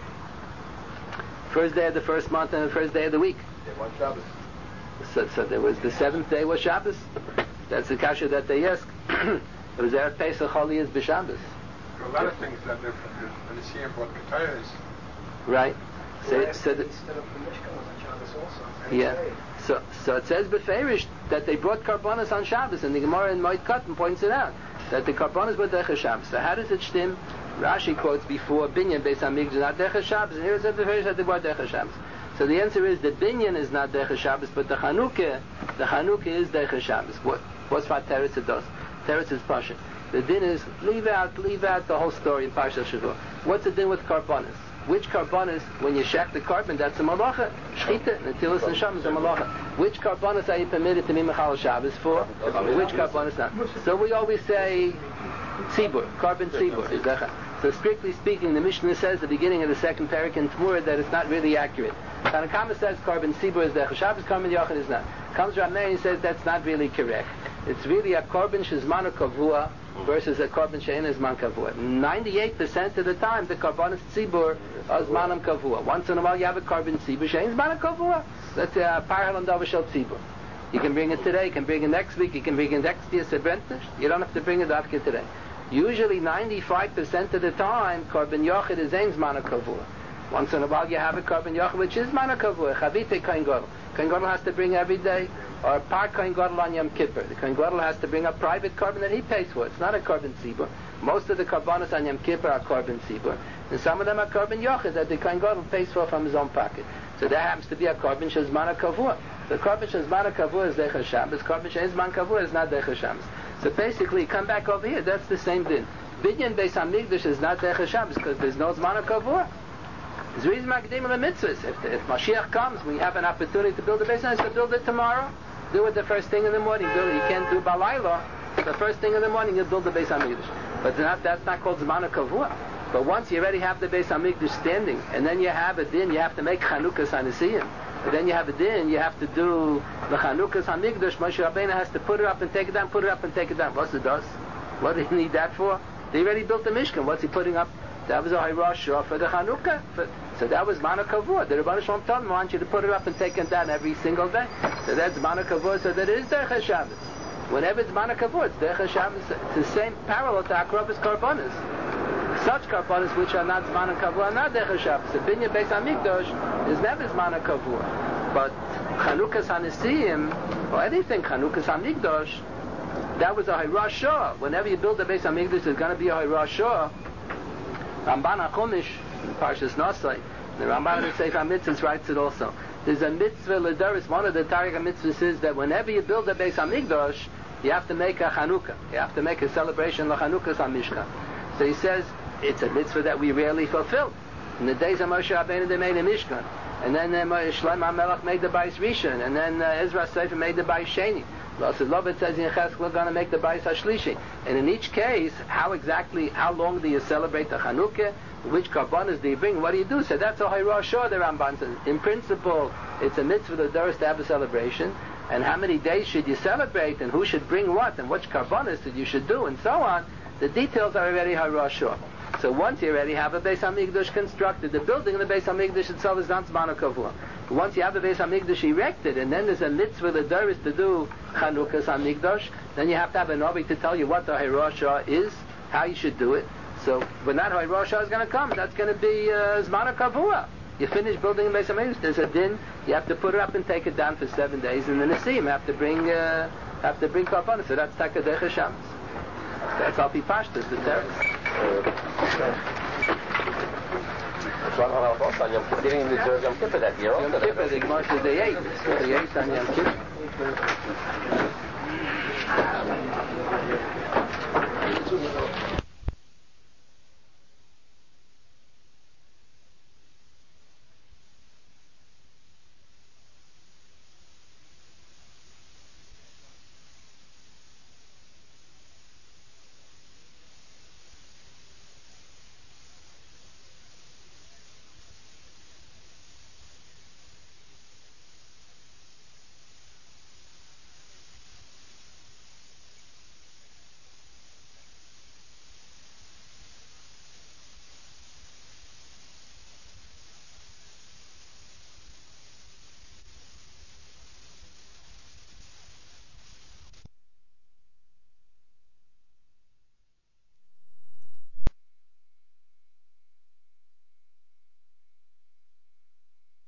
First day of the first month and the first day of the week. They want Shabbos. So, so there was the seventh day was Shabbos. That's the kasha that they ask. It was Erev Pesach Choli is b'Shabbos. A lot of things that the Nesiim brought Ketayas. Right. So, the so the, instead of the Mishkan was on Shabbos also. yeah. So so it says beferish that they brought karbanos on Shabbos, and the Gemara in Moed Katan points it out that the karbanos were Decha Shabbos. So how does it stem? Rashi quotes before binyan Beis HaMikdash not Decha Shabbos, and here it says beferish that they brought Decha Shabbos. So the answer is the binyan is not Decha Shabbos, but the Chanukah, the Chanukah is Decha Shabbos. What, what's what Teretz it does? Teretz is Pasha. The din is leave out, leave out the whole story in Parsha Shavua. What's the din with karbanos? Which karbanos, when you shack the carbon, that's a malacha. Shchita, Netilas and Sham is a malacha. Which karbanos are you permitted to be Mechal Shabbos for? Which karbanos not? So we always say tzibur, carbon tzibur is Decha. So strictly speaking, the Mishnah says at the beginning of the second parak in Tmurah that it's not really accurate. Tanakama says Korban Tzibur is Dechel Shabbos, Korban Yochid is not. Comes Rav Meir and says that's not really correct. It's really a Korban Shizmanu Kavua versus a Korban She'en Zman Kavua. ninety-eight percent of the time, the Korban Tzibur is Zmanam Kavua. Once in a while, you have a Korban Tzibur She'en Zman Kavua. That's a Parhal and Davashel Tzibur. You can bring it today, you can bring it next week, you can bring it next year, Sebrentish. You don't have to bring it after today. Usually, ninety-five percent of the time, Korban Yochid is Ein Zman Kavua. Once in a while, you have a Korban Yochid, which is Zman Kavua. Chavite Kohen Gadol. Kohen Gadol has to bring every day, or a part Kohen Gadol on Yom Kippur. The Kohen Gadol has to bring a private Korban that he pays for. It's not a Korban Tzibur. Most of the Korbanos on Yom Kippur are Korban Tzibur. And some of them are Korban Yochid that the Kohen Gadol pays for from his own pocket. So that happens to be a Korban Shezman Kavua. The Korban Shezman Kavua is Dechel Shabbos. Korban Shezman Kavua is not Dechel Shabbos. So basically, come back over here. That's the same din. Binyan Beis Hamikdash is not Dechel Shabbos because there's no Zman Kavua. It's the reason Magdim the mitzvahs. If, if Mashiach comes, we have an opportunity to build a Beis Hamikdash, so build it tomorrow. Do it the first thing in the morning. Build it. You can't do Balayla. The first thing in the morning, you build the Beis Hamikdash. But not, that's not called Zman Kavua. But once you already have the Beis Hamikdash standing, and then you have a din, you have to make Chanukah Sanisiyim. And then you have a din, you have to do the Chanukah Hamikdash. Moshe Rabbeinu has to put it up and take it down, put it up and take it down. What's it does? What do you need that for? They already built the Mishkan. What's he putting up? That was a Hirosh for the Chanukah. So that was Mana Kavur. The Rebbeinu Shalom told him, I want you to put it up and take it down every single day. So that's Mana Kavur, so that is Derech Shabbos. Whenever it's Mana Kavur, it's Derech Shabbos. It's the same parallel to Akrobas Karbonis. Such Karbonis which are not Mana Kavur are not Derech Shabbos. The Binyan Beis HaMikdash is never Mana Kavur. But Chanukah Hanisiyim, or anything Chanukah HaMikdash, that was a Hirashah. Whenever you build a Beis HaMikdash, there's going to be a Hirashah. Ramban HaChumash, in Parshas Nosai, the Ramban in Sefer HaMitzvahs writes it also. There's a mitzvah l'daris. One of the Tarek HaMitzvahs is that whenever you build a Beis HaMikdash, you have to make a Chanukah. You have to make a celebration l'Chanukah HaMishkan. So he says it's a mitzvah that we rarely fulfill. In the days of Moshe Rabbeinu, they made a Mishkan, and then uh, Shlomo HaMelech made the Bais Rishon, and then uh, Ezra Sefer made the Bais Sheni. Lovett says in Cheskel, we're going to make the Bais HaShlishi. And in each case, how exactly, how long do you celebrate the Chanukah? Which karbanos do you bring? What do you do? So that's a Hiroshah, the Ramban says. In principle, it's a mitzvah the Doris to have a celebration. And how many days should you celebrate? And who should bring what? And which karbanos that you should do? And so on. The details are already Hiroshah. So once you already have a Beis HaMikdash constructed, the building of the Beis HaMikdash itself is not Zman Kavua. Once you have the Beis HaMikdash erected, and then there's a mitzvah the Doris to do Chanukah HaMikdash, then you have to have a Navi to tell you what the Hiroshah is, how you should do it. So when that Hiroshah is going to come, that's going to be uh, Zman Kavua. You finish building the Beis HaMikdash, there's a din, you have to put it up and take it down for seven days, and the Nesim have to bring uh, have to bring Karbanos. So that's Takadech Shabbos. That's Al Pi Pashtus, the teretz. Shlomo HaMelech also on Yom Kippur. Didn't even observe Yom Kippur that year. Yom Kippur, the Gemara says they ate. They ate on Yom Kippur.